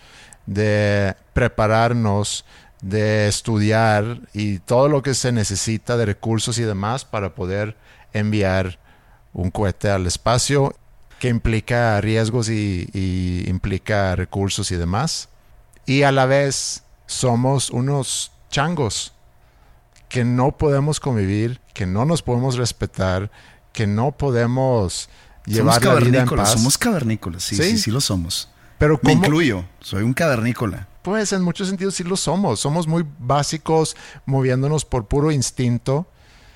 de prepararnos, de estudiar y todo lo que se necesita de recursos y demás para poder enviar un cohete al espacio que implica riesgos y, y implica recursos y demás. Y a la vez somos unos changos que no podemos convivir, que no nos podemos respetar, que no podemos llevar la vida en paz. Somos cavernícolas, sí, sí, sí, sí lo somos. Pero me ¿cómo? incluyo, soy un cavernícola. Pues en muchos sentidos sí lo somos. Somos muy básicos, moviéndonos por puro instinto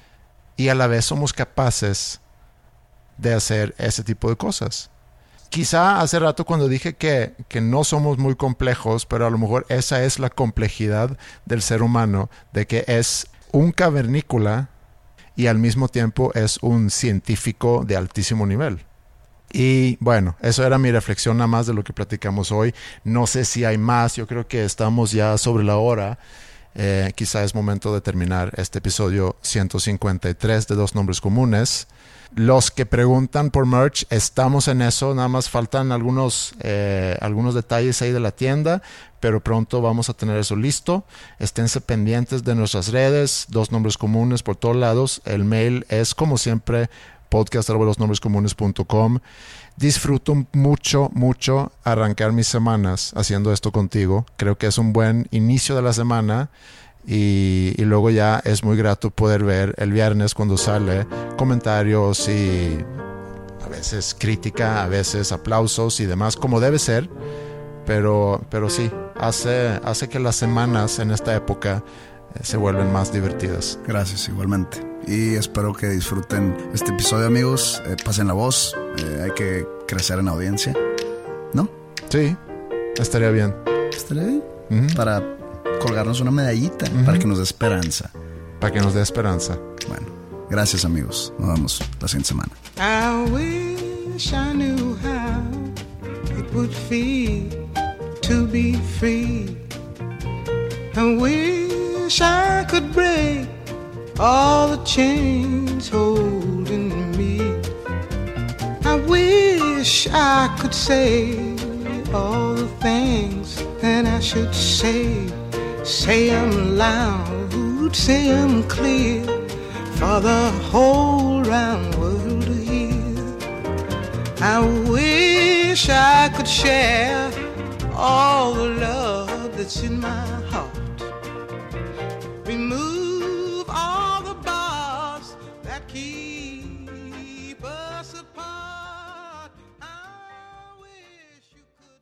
y a la vez somos capaces de hacer ese tipo de cosas. Quizá hace rato cuando dije que, que no somos muy complejos, pero a lo mejor esa es la complejidad del ser humano, de que es un cavernícola y al mismo tiempo es un científico de altísimo nivel. Y bueno, eso era mi reflexión nada más de lo que platicamos hoy. No sé si hay más, yo creo que estamos ya sobre la hora. Eh, quizá es momento de terminar este episodio ciento cincuenta y tres de Dos Nombres Comunes. Los que preguntan por merch, estamos en eso, nada más faltan algunos, eh, algunos detalles ahí de la tienda, pero pronto vamos a tener eso listo. Esténse pendientes de nuestras redes, Dos Nombres Comunes por todos lados. El mail es como siempre podcast arroba dos nombres comunes punto com. Disfruto mucho, mucho arrancar mis semanas haciendo esto contigo. Creo que es un buen inicio de la semana y, y luego ya es muy grato poder ver el viernes cuando sale comentarios y a veces crítica, a veces aplausos y demás, como debe ser. Pero, pero sí, hace, hace que las semanas en esta época eh, se vuelven más divertidas. Gracias, igualmente. Y espero que disfruten este episodio, amigos. Eh, pasen la voz. Eh, hay que crecer en audiencia, ¿no? Sí, estaría bien. ¿Estaría bien? Uh-huh. Para colgarnos una medallita, uh-huh. Para que nos dé esperanza. Para que nos dé esperanza. Bueno, gracias, amigos. Nos vemos la siguiente semana. I wish I knew how it would feel to be free. I wish I could break all the chains holding me. I wish I could say all the things that I should say. Say them loud, say them clear, for the whole round world to hear. I wish I could share all the love that's in my heart. Remove keep us apart. I wish you could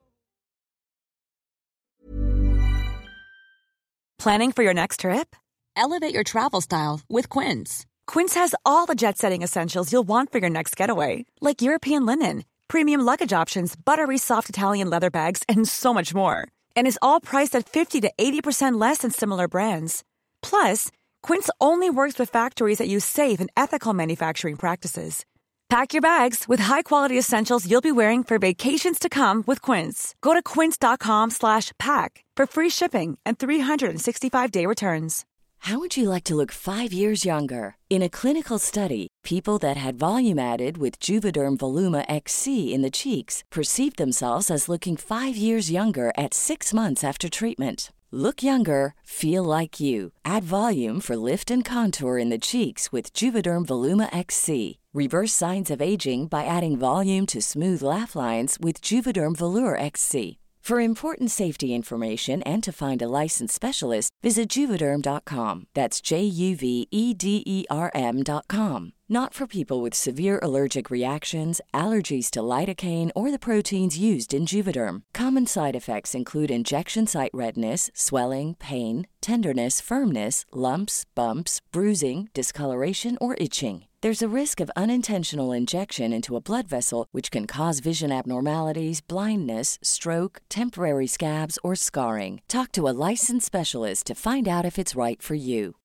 know. Planning for your next trip? Elevate your travel style with Quince. Quince has all the jet-setting essentials you'll want for your next getaway, like European linen, premium luggage options, buttery soft Italian leather bags, and so much more. And is all priced at fifty to eighty percent less than similar brands. Plus, Quince only works with factories that use safe and ethical manufacturing practices. Pack your bags with high-quality essentials you'll be wearing for vacations to come with Quince. Go to quince.com slash pack for free shipping and three sixty-five day returns. How would you like to look five years younger? In a clinical study, people that had volume added with Juvederm Voluma X C in the cheeks perceived themselves as looking five years younger at six months after treatment. Look younger, feel like you. Add volume for lift and contour in the cheeks with Juvederm Voluma X C. Reverse signs of aging by adding volume to smooth laugh lines with Juvederm Volure X C. For important safety information and to find a licensed specialist, visit Juvederm dot com. That's J U V E D E R M dot com. Not for people with severe allergic reactions, allergies to lidocaine, or the proteins used in Juvederm. Common side effects include injection site redness, swelling, pain, tenderness, firmness, lumps, bumps, bruising, discoloration, or itching. There's a risk of unintentional injection into a blood vessel, which can cause vision abnormalities, blindness, stroke, temporary scabs, or scarring. Talk to a licensed specialist to find out if it's right for you.